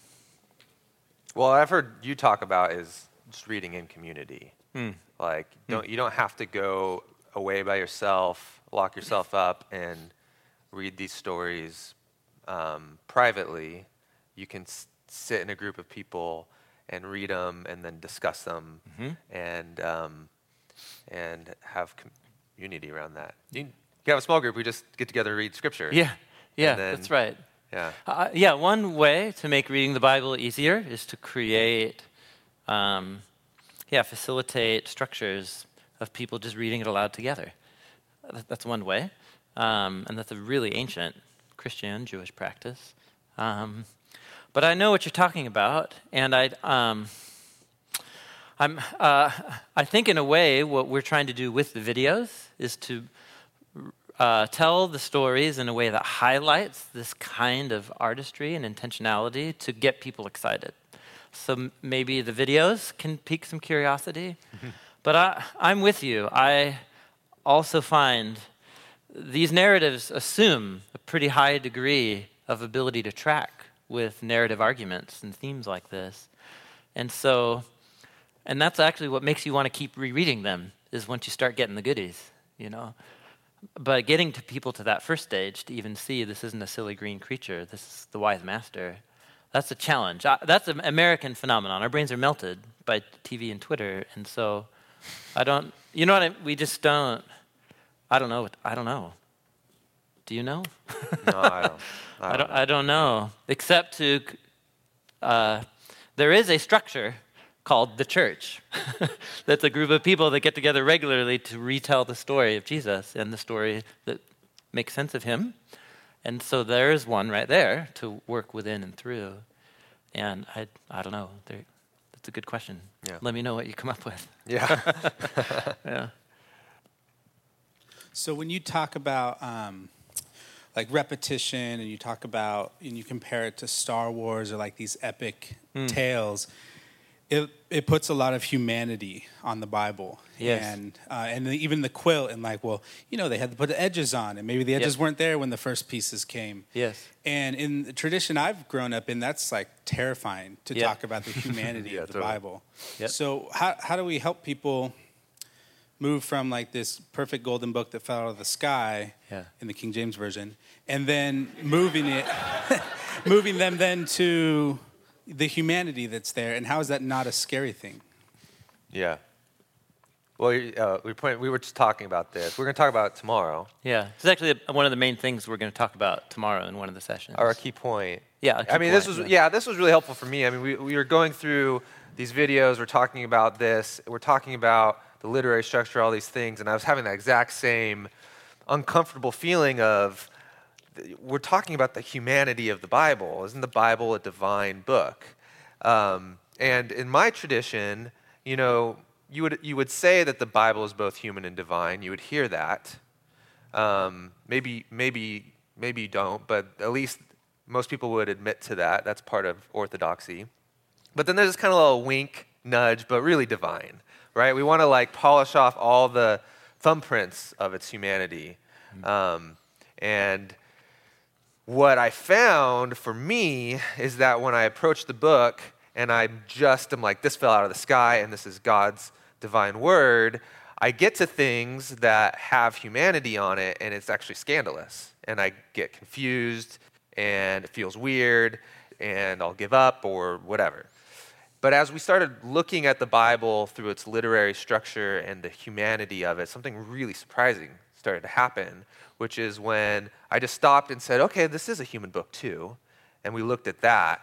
Well, I've heard you talk about is just reading in community. Mm. Like, don't mm. you don't have to go away by yourself, lock yourself up, and read these stories um, privately. You can s- sit in a group of people and read them, and then discuss them, mm-hmm. and um, and have community around that. You, you can have a small group. We just get together and read scripture. Yeah, yeah, then, that's right. Yeah. Uh, yeah, one way to make reading the Bible easier is to create, um, yeah, facilitate structures of people just reading it aloud together. That's one way. Um, and that's a really ancient Christian, Jewish practice. Um, but I know what you're talking about, and I, um, I'm, uh, I think in a way what we're trying to do with the videos is to Uh, tell the stories in a way that highlights this kind of artistry and intentionality to get people excited. So m- maybe the videos can pique some curiosity. But I, I'm with you. I also find these narratives assume a pretty high degree of ability to track with narrative arguments and themes like this. And so, and that's actually what makes you want to keep rereading them, is once you start getting the goodies, you know. but getting to people to that first stage to even see this isn't a silly green creature, this is the wise master, that's a challenge. I, that's an American phenomenon. Our brains are melted by T V and Twitter, and so I don't, you know what, I, we just don't, I don't know, what, I don't know. Do you know? No, I don't. I don't, I don't, I don't know, except to, uh, there is a structure called the church. That's a group of people that get together regularly to retell the story of Jesus and the story that makes sense of him. And so there is one right there to work within and through. And I I don't know. There, that's a good question. Yeah. Let me know what you come up with. Yeah. Yeah. So when you talk about um, like repetition, and you talk about, and you compare it to Star Wars or like these epic Mm. tales, It it puts a lot of humanity on the Bible. Yes. And uh, and even the quilt, and like, well, you know, they had to put the edges on, and maybe the edges Yep. weren't there when the first pieces came. Yes. And in the tradition I've grown up in, that's like terrifying to Yep. talk about the humanity Yeah, of the totally. Bible. Yep. So how how do we help people move from like this perfect golden book that fell out of the sky Yeah. in the King James version, and then moving it, moving them then to the humanity that's there, and how is that not a scary thing? Yeah. Well, uh, we point, we were just talking about this. We're going to talk about it tomorrow. Yeah. It's actually one of the main things we're going to talk about tomorrow in one of the sessions. Our key point. Yeah, a key I mean, this point, was yeah. yeah, this was really helpful for me. I mean, we we were going through these videos. We're talking about this. We're talking about the literary structure, all these things, and I was having that exact same uncomfortable feeling of we're talking about the humanity of the Bible. Isn't the Bible a divine book? Um, and in my tradition, you know, you would you would say that the Bible is both human and divine. You would hear that. Um, maybe maybe maybe you don't, but at least most people would admit to that. That's part of orthodoxy. But then there's this kind of little wink, nudge, but really divine, right? We want to like polish off all the thumbprints of its humanity. Um, and what I found for me is that when I approach the book and I just am like, this fell out of the sky and this is God's divine word, I get to things that have humanity on it and it's actually scandalous. And I get confused and it feels weird and I'll give up or whatever. But as we started looking at the Bible through its literary structure and the humanity of it, something really surprising started to happen, which is when I just stopped and said, okay, this is a human book too, and we looked at that.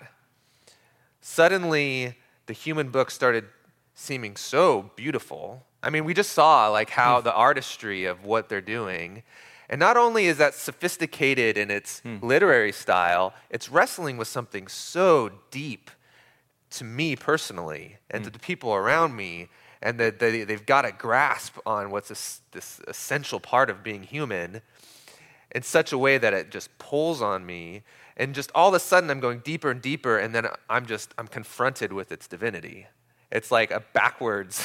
Suddenly, the human book started seeming so beautiful. I mean, we just saw like how the artistry of what they're doing, and not only is that sophisticated in its hmm. literary style, it's wrestling with something so deep to me personally and mm. to the people around me, and that they, they've got a grasp on what's this, this essential part of being human in such a way that it just pulls on me, and just all of a sudden I'm going deeper and deeper, and then I'm just, I'm confronted with its divinity. It's like a backwards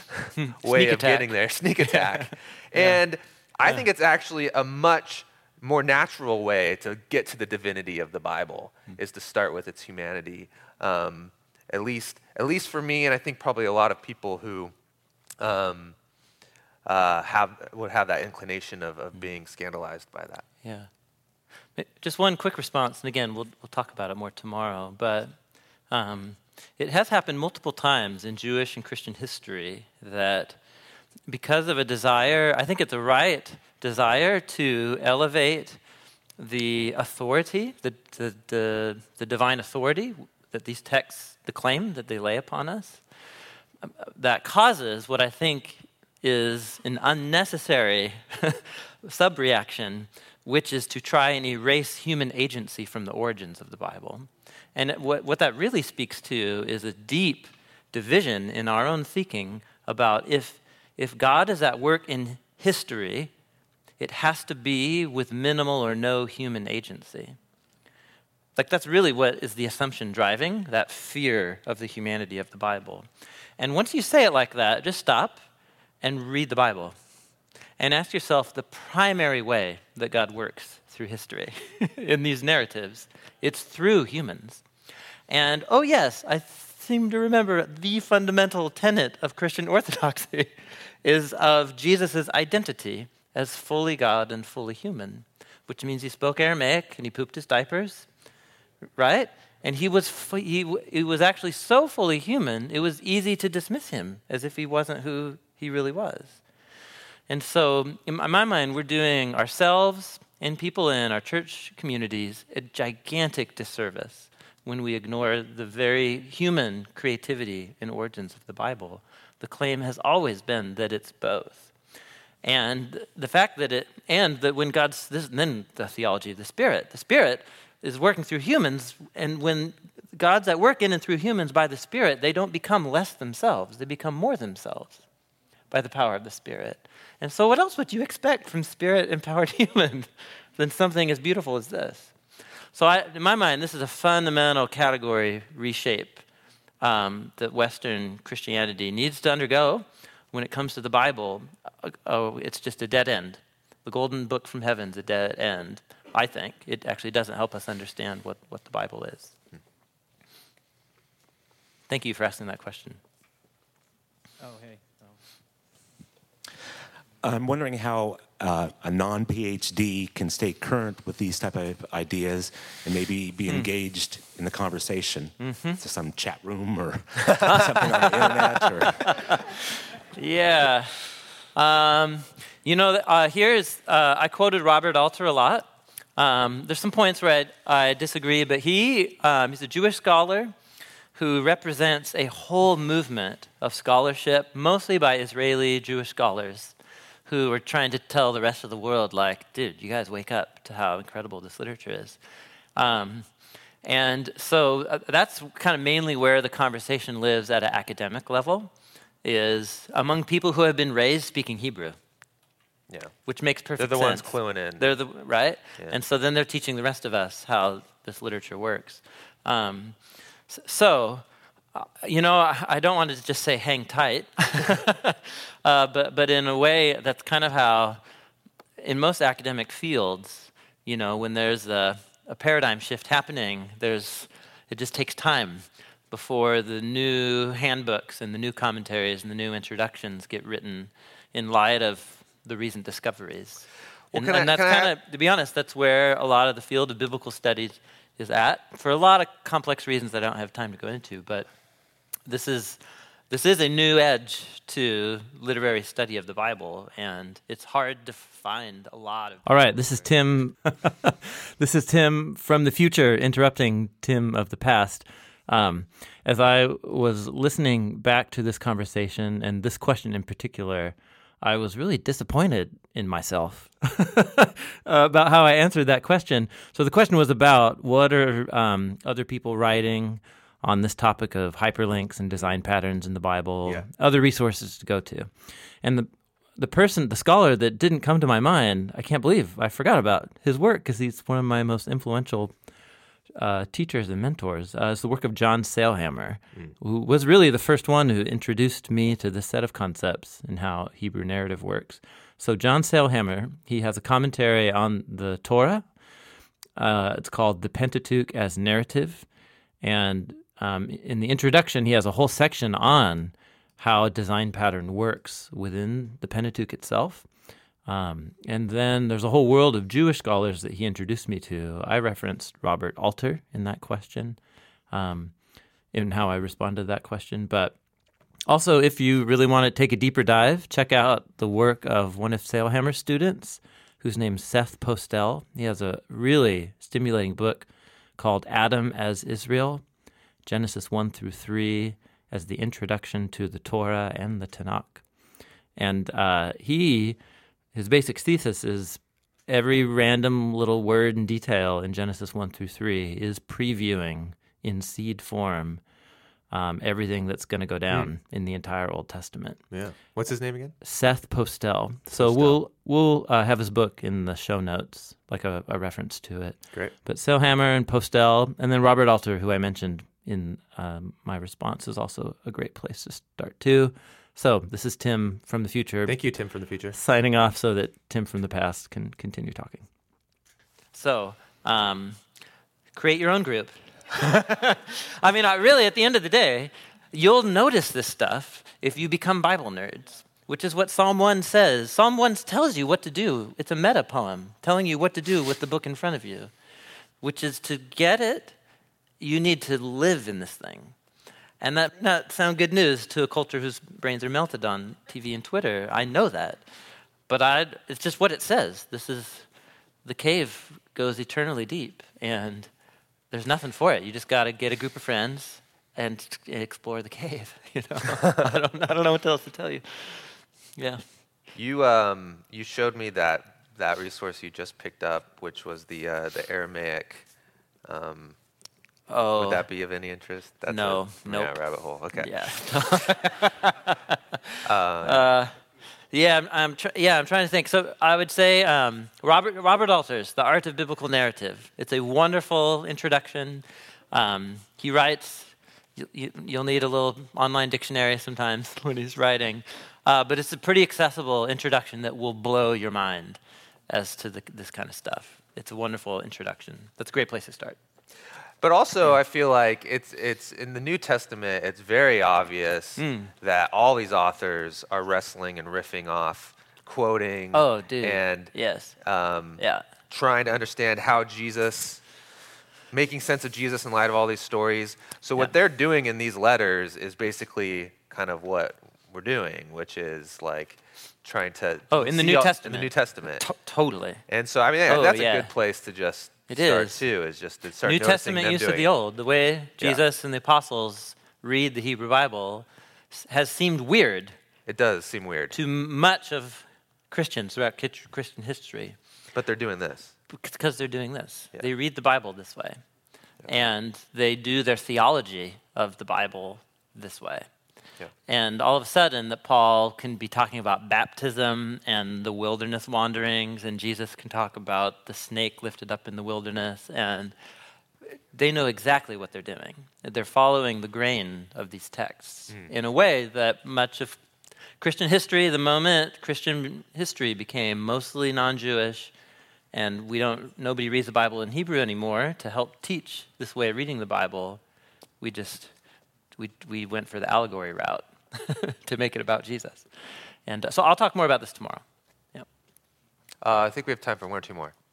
way of attack. getting there, sneak attack. yeah. And I yeah. think it's actually a much more natural way to get to the divinity of the Bible mm. is to start with its humanity. Um, At least, at least for me, and I think probably a lot of people who um, uh, have would have that inclination of, of being scandalized by that. Yeah. Just one quick response, and again, we'll we'll talk about it more tomorrow. But um, it has happened multiple times in Jewish and Christian history that, because of a desire, I think it's a right desire to elevate the authority, the the the, the divine authority that these texts, the claim that they lay upon us, that causes what I think is an unnecessary subreaction, which is to try and erase human agency from the origins of the Bible. And what, what that really speaks to is a deep division in our own thinking about if, if God is at work in history, it has to be with minimal or no human agency. Like, that's really what is the assumption driving that fear of the humanity of the Bible. And once you say it like that, just stop and read the Bible and ask yourself the primary way that God works through history in these narratives. It's through humans. And, oh yes, I seem to remember the fundamental tenet of Christian orthodoxy is of Jesus' identity as fully God and fully human, which means he spoke Aramaic and he pooped his diapers, right? And he was fu- he, he was actually so fully human, it was easy to dismiss him as if he wasn't who he really was. And so, in my mind, we're doing ourselves and people in our church communities a gigantic disservice when we ignore the very human creativity and origins of the Bible. The claim has always been that it's both. And the fact that it, and that when God's, this, then the theology of the Spirit, the Spirit is working through humans, and when God's at work in and through humans by the Spirit, they don't become less themselves, they become more themselves by the power of the Spirit. And so what else would you expect from Spirit-empowered humans than something as beautiful as this? So I, in my mind, this is a fundamental category reshape um, that Western Christianity needs to undergo when it comes to the Bible. Uh, oh, it's just a dead end. The golden book from heaven's a dead end, I think. It actually doesn't help us understand what, what the Bible is. Thank you for asking that question. Oh, hey. I'm wondering how uh, a non-PhD can stay current with these type of ideas and maybe be mm. engaged in the conversation. Mm-hmm. To some chat room or something on the internet. Or yeah. Um, you know, uh, here's, uh, I quoted Robert Alter a lot. Um, there's some points where I, I disagree, but he um, he's a Jewish scholar who represents a whole movement of scholarship, mostly by Israeli Jewish scholars, who are trying to tell the rest of the world, like, dude, you guys wake up to how incredible this literature is. Um, and so uh, that's kind of mainly where the conversation lives at an academic level, is among people who have been raised speaking Hebrew. Yeah. Which makes perfect sense. They're the ones cluing in. They're the, right? Yeah. And so then they're teaching the rest of us how this literature works. Um, so... Uh, you know, I, I don't want to just say hang tight, uh, but but in a way, that's kind of how, in most academic fields, you know, when there's a, a paradigm shift happening, there's it just takes time before the new handbooks and the new commentaries and the new introductions get written in light of the recent discoveries. Well, and can I- and that's can I kind of, to be honest, that's where a lot of the field of biblical studies is at, for a lot of complex reasons that I don't have time to go into, but This is this is a new edge to literary study of the Bible, and it's hard to find a lot of... All right, this is Tim. This is Tim from the future, interrupting Tim of the past. Um, as I was listening back to this conversation, and this question in particular, I was really disappointed in myself about how I answered that question. So the question was about what are um, other people writing on this topic of hyperlinks and design patterns in the Bible, yeah. other resources to go to. And the the person, the scholar that didn't come to my mind, I can't believe I forgot about his work because he's one of my most influential uh, teachers and mentors. Uh, it's the work of John Sailhammer, mm. who was really the first one who introduced me to this set of concepts and how Hebrew narrative works. So John Sailhammer, he has a commentary on the Torah. Uh, it's called The Pentateuch as Narrative. And Um, in the introduction, he has a whole section on how a design pattern works within the Pentateuch itself. Um, and then there's a whole world of Jewish scholars that he introduced me to. I referenced Robert Alter in that question, um, in how I responded to that question. But also, if you really want to take a deeper dive, check out the work of one of Sailhammer's students, whose name's Seth Postel. He has a really stimulating book called Adam as Israel, Genesis one through three, as the introduction to the Torah and the Tanakh. And uh, he, his basic thesis is every random little word and detail in Genesis one through three is previewing in seed form um, everything that's going to go down mm. in the entire Old Testament. Yeah. What's his name again? Seth Postel. So Postel. we'll we'll uh, have his book in the show notes, like a, a reference to it. Great. But Sailhammer and Postel, and then Robert Alter, who I mentioned in um, my response, is also a great place to start too. So this is Tim from the future. Thank you, Tim from the future. Signing off so that Tim from the past can continue talking. So um, create your own group. I mean, I really, at the end of the day, you'll notice this stuff if you become Bible nerds, which is what Psalm one says. Psalm one tells you what to do. It's a meta poem telling you what to do with the book in front of you, which is to get it, you need to live in this thing. And that may not sound good news to a culture whose brains are melted on T V and Twitter. I know that. But I, it's just what it says. This is, the cave goes eternally deep, and there's nothing for it. You just got to get a group of friends and explore the cave. You know, I don't, I don't know what else to tell you. Yeah. You um you showed me that that resource you just picked up, which was the uh, the Aramaic. Um, Oh. would that be of any interest? That's No, a, nope. Yeah, rabbit hole. Okay. Yeah. uh, uh, yeah, I'm, I'm tr- yeah, I'm trying to think. So I would say um, Robert Robert Alters, The Art of Biblical Narrative. It's a wonderful introduction. Um, he writes. You, you, you'll need a little online dictionary sometimes when he's writing, uh, but it's a pretty accessible introduction that will blow your mind as to the, this kind of stuff. It's a wonderful introduction. That's a great place to start. But also, I feel like it's it's in the New Testament. It's very obvious Mm. that all these authors are wrestling and riffing off, quoting, Oh, dude. and Yes. um, Yeah. trying to understand how Jesus, making sense of Jesus in light of all these stories. So what Yeah. they're doing in these letters is basically kind of what we're doing, which is like trying to Oh, in the see New all- Testament. In the New Testament. To- totally. And so I mean Oh, that's yeah. a good place to just It start is. too. Is just to start New noticing Testament them use of doing the it. Old, the way Yeah. Jesus and the apostles read the Hebrew Bible, s- has seemed weird It does seem weird, to m- much of Christians throughout Kit- Christian history but they're doing this. because they're doing this. Yeah. They read the Bible this way, and they do their theology of the Bible this way. Yeah. And all of a sudden, that Paul can be talking about baptism and the wilderness wanderings, and Jesus can talk about the snake lifted up in the wilderness, and they know exactly what they're doing. They're following the grain of these texts in a way that much of Christian history, the moment Christian history became mostly non-Jewish, and we don't, nobody reads the Bible in Hebrew anymore to help teach this way of reading the Bible, we just we we went for the allegory route to make it about Jesus. And uh, so I'll talk more about this tomorrow. Yeah. Uh, I think we have time for one or two more.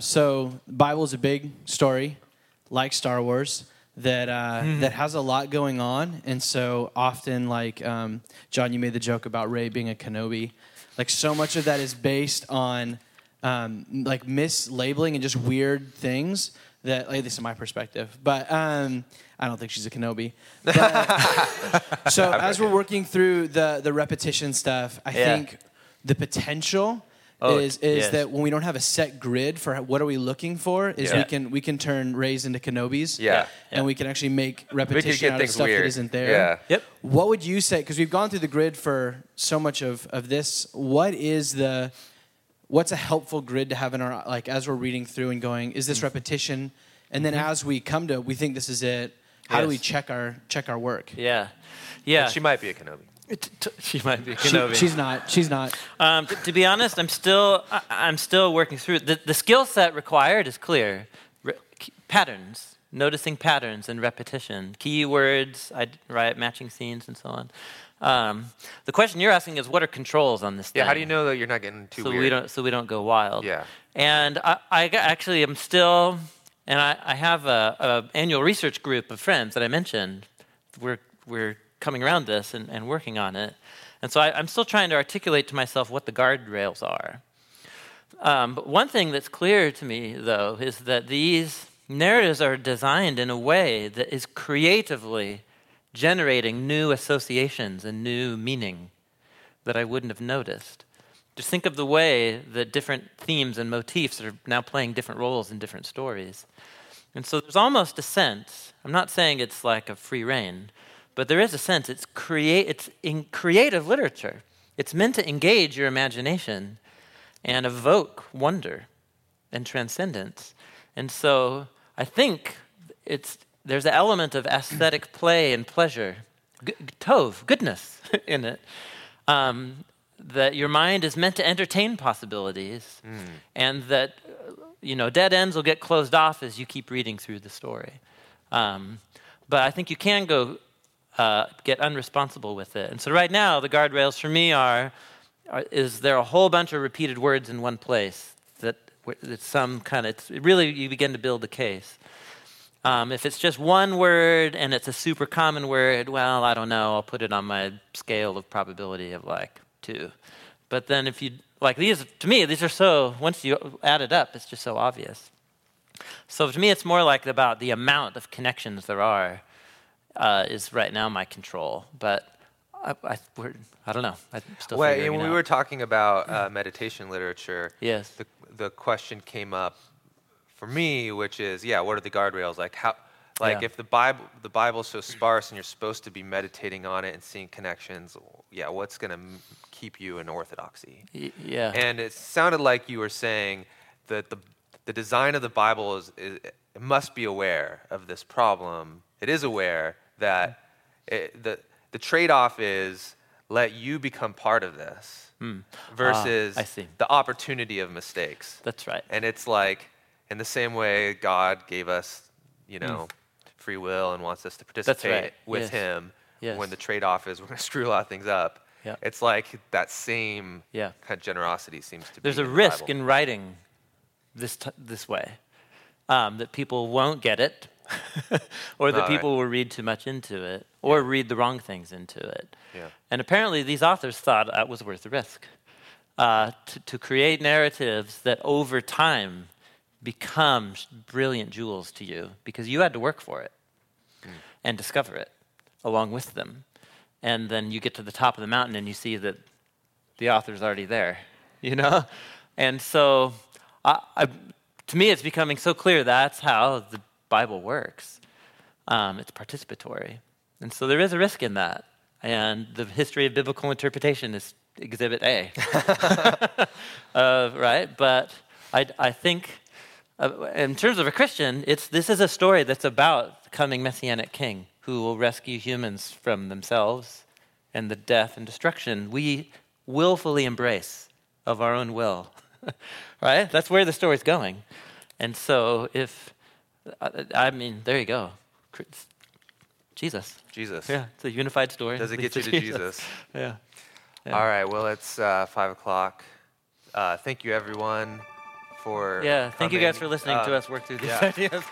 So the Bible is a big story, like Star Wars, that uh, that has a lot going on. And so often, like, um, John, you made the joke about Rey being a Kenobi. Like, so much of that is based on, um, like, mislabeling and just weird things that, like, this is my perspective. But um, I don't think she's a Kenobi. But, so as we're working through the, the repetition stuff, I Yeah. think the potential... Oh, is is yes. that when we don't have a set grid for what are we looking for, is Yeah. we can we can turn Rays into Kenobis, Yeah. and we can actually make We could repetition get out of things stuff weird. that isn't there. Yeah. Yep. What would you say? Because we've gone through the grid for so much of, of this. What is the what's a helpful grid to have in our, like, as we're reading through and going, is this repetition? And then as we come to, we think this is it. How do we Yes. check our check our work? Yeah. Yeah. She might be a Kenobi. T- t- she might be a She- Kenobi. she's not. She's not. Um, t- to be honest, I'm still I- I'm still working through it. The, the skill set required is clear. Re- k- patterns, noticing patterns and repetition, keywords, I, right, matching scenes, and so on. Um, the question you're asking is, what are controls on this? Yeah. thing? How do you know that you're not getting too so weird? we don't so we don't go wild. Yeah. And I, I g- actually am still, and I, I have a, a annual research group of friends that I mentioned. We're we're coming around this and, and working on it. And so I, I'm still trying to articulate to myself what the guardrails are. Um, but one thing that's clear to me, though, is that these narratives are designed in a way that is creatively generating new associations and new meaning that I wouldn't have noticed. Just think of the way that different themes and motifs are now playing different roles in different stories. And so there's almost a sense, I'm not saying it's like a free rein, but there is a sense it's create it's in creative literature. It's meant to engage your imagination and evoke wonder and transcendence. And so I think it's there's an element of aesthetic play and pleasure, g- tov, goodness in it. Um, that your mind is meant to entertain possibilities, Mm. and that uh, you know dead ends will get closed off as you keep reading through the story. Um, but I think you can go uh, get unresponsible with it. And so right now, the guardrails for me are, are is there a whole bunch of repeated words in one place that it's some kind of, it's really, you begin to build a case. Um, if it's just one word and it's a super common word, well, I don't know, I'll put it on my scale of probability of like two. But then if you, like these, to me, these are so, once you add it up, it's just so obvious. So to me, it's more like about the amount of connections there are uh, is right now my control. But I, I, we're, I don't know. I'm still well, figuring when it we out. were talking about uh, meditation literature, Yes. the, the question came up for me, which is, yeah, what are the guardrails? Like how, like Yeah. if the Bible, the Bible's so sparse and you're supposed to be meditating on it and seeing connections, yeah, what's going to m- keep you in orthodoxy? Y- yeah. And it sounded like you were saying that the the design of the Bible is, is it must be aware of this problem. It is aware that it, the the trade-off is let you become part of this Hmm. versus Ah, I see. the opportunity of mistakes. That's right. And it's like in the same way God gave us, you know, free will and wants us to participate right. with Yes. Him. Yes. When the trade-off is we're going to screw a lot of things up. Yeah. It's like that same Yeah. kind of generosity seems to be. There's a in the risk Bible. in writing this t- this way, um, that people won't get it, or that All people will read too much into it, or read the wrong things into it. Yeah. And apparently, these authors thought that was worth the risk uh, to, to create narratives that over time become sh- brilliant jewels to you because you had to work for it and discover it along with them. And then you get to the top of the mountain and you see that the author's already there, you know? And so I, I, to me, it's becoming so clear that's how the Bible works. Um, it's participatory. And so there is a risk in that. And the history of biblical interpretation is exhibit A. uh, right? But I, I think uh, in terms of a Christian, it's this is a story that's about the coming Messianic King who will rescue humans from themselves and the death and destruction we willfully embrace of our own will. Right? That's where the story's going. And so if, I, I mean, there you go. Jesus. Jesus. Yeah, it's a unified story. Does it Leads get you to Jesus? Yeah. Yeah. All right. Well, it's uh, five o'clock. Uh, thank you, everyone, for Yeah, thank you guys for coming. listening Uh, to us work through these yeah. ideas.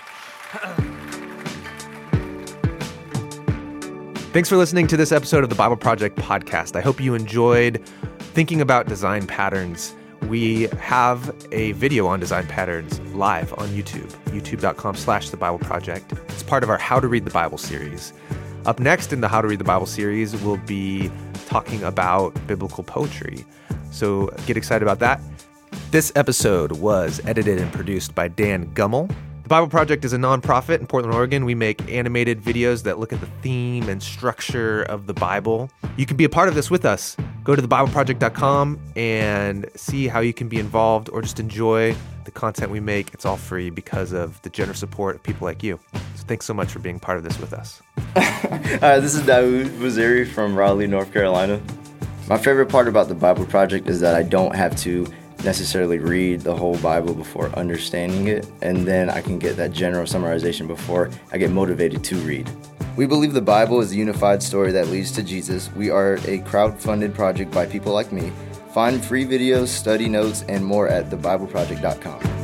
Thanks for listening to this episode of the Bible Project podcast. I hope you enjoyed thinking about design patterns. We have a video on design patterns live on YouTube, youtube.com slash the Bible Project. It's part of our How to Read the Bible series. Up next in the How to Read the Bible series, we'll be talking about biblical poetry. So get excited about that. This episode was edited and produced by Dan Gummel. The Bible Project is a nonprofit in Portland, Oregon. We make animated videos that look at the theme and structure of the Bible. You can be a part of this with us. Go to the bible project dot com and see how you can be involved or just enjoy the content we make. It's all free because of the generous support of people like you. So thanks so much for being part of this with us. Hi, this is Daoud Waziri from Raleigh, North Carolina. My favorite part about the Bible Project is that I don't have to necessarily read the whole Bible before understanding it, and then I can get that general summarization before I get motivated to read. We believe the Bible is a unified story that leads to Jesus. We are a crowd-funded project by people like me. Find free videos, study notes, and more at the bible project dot com.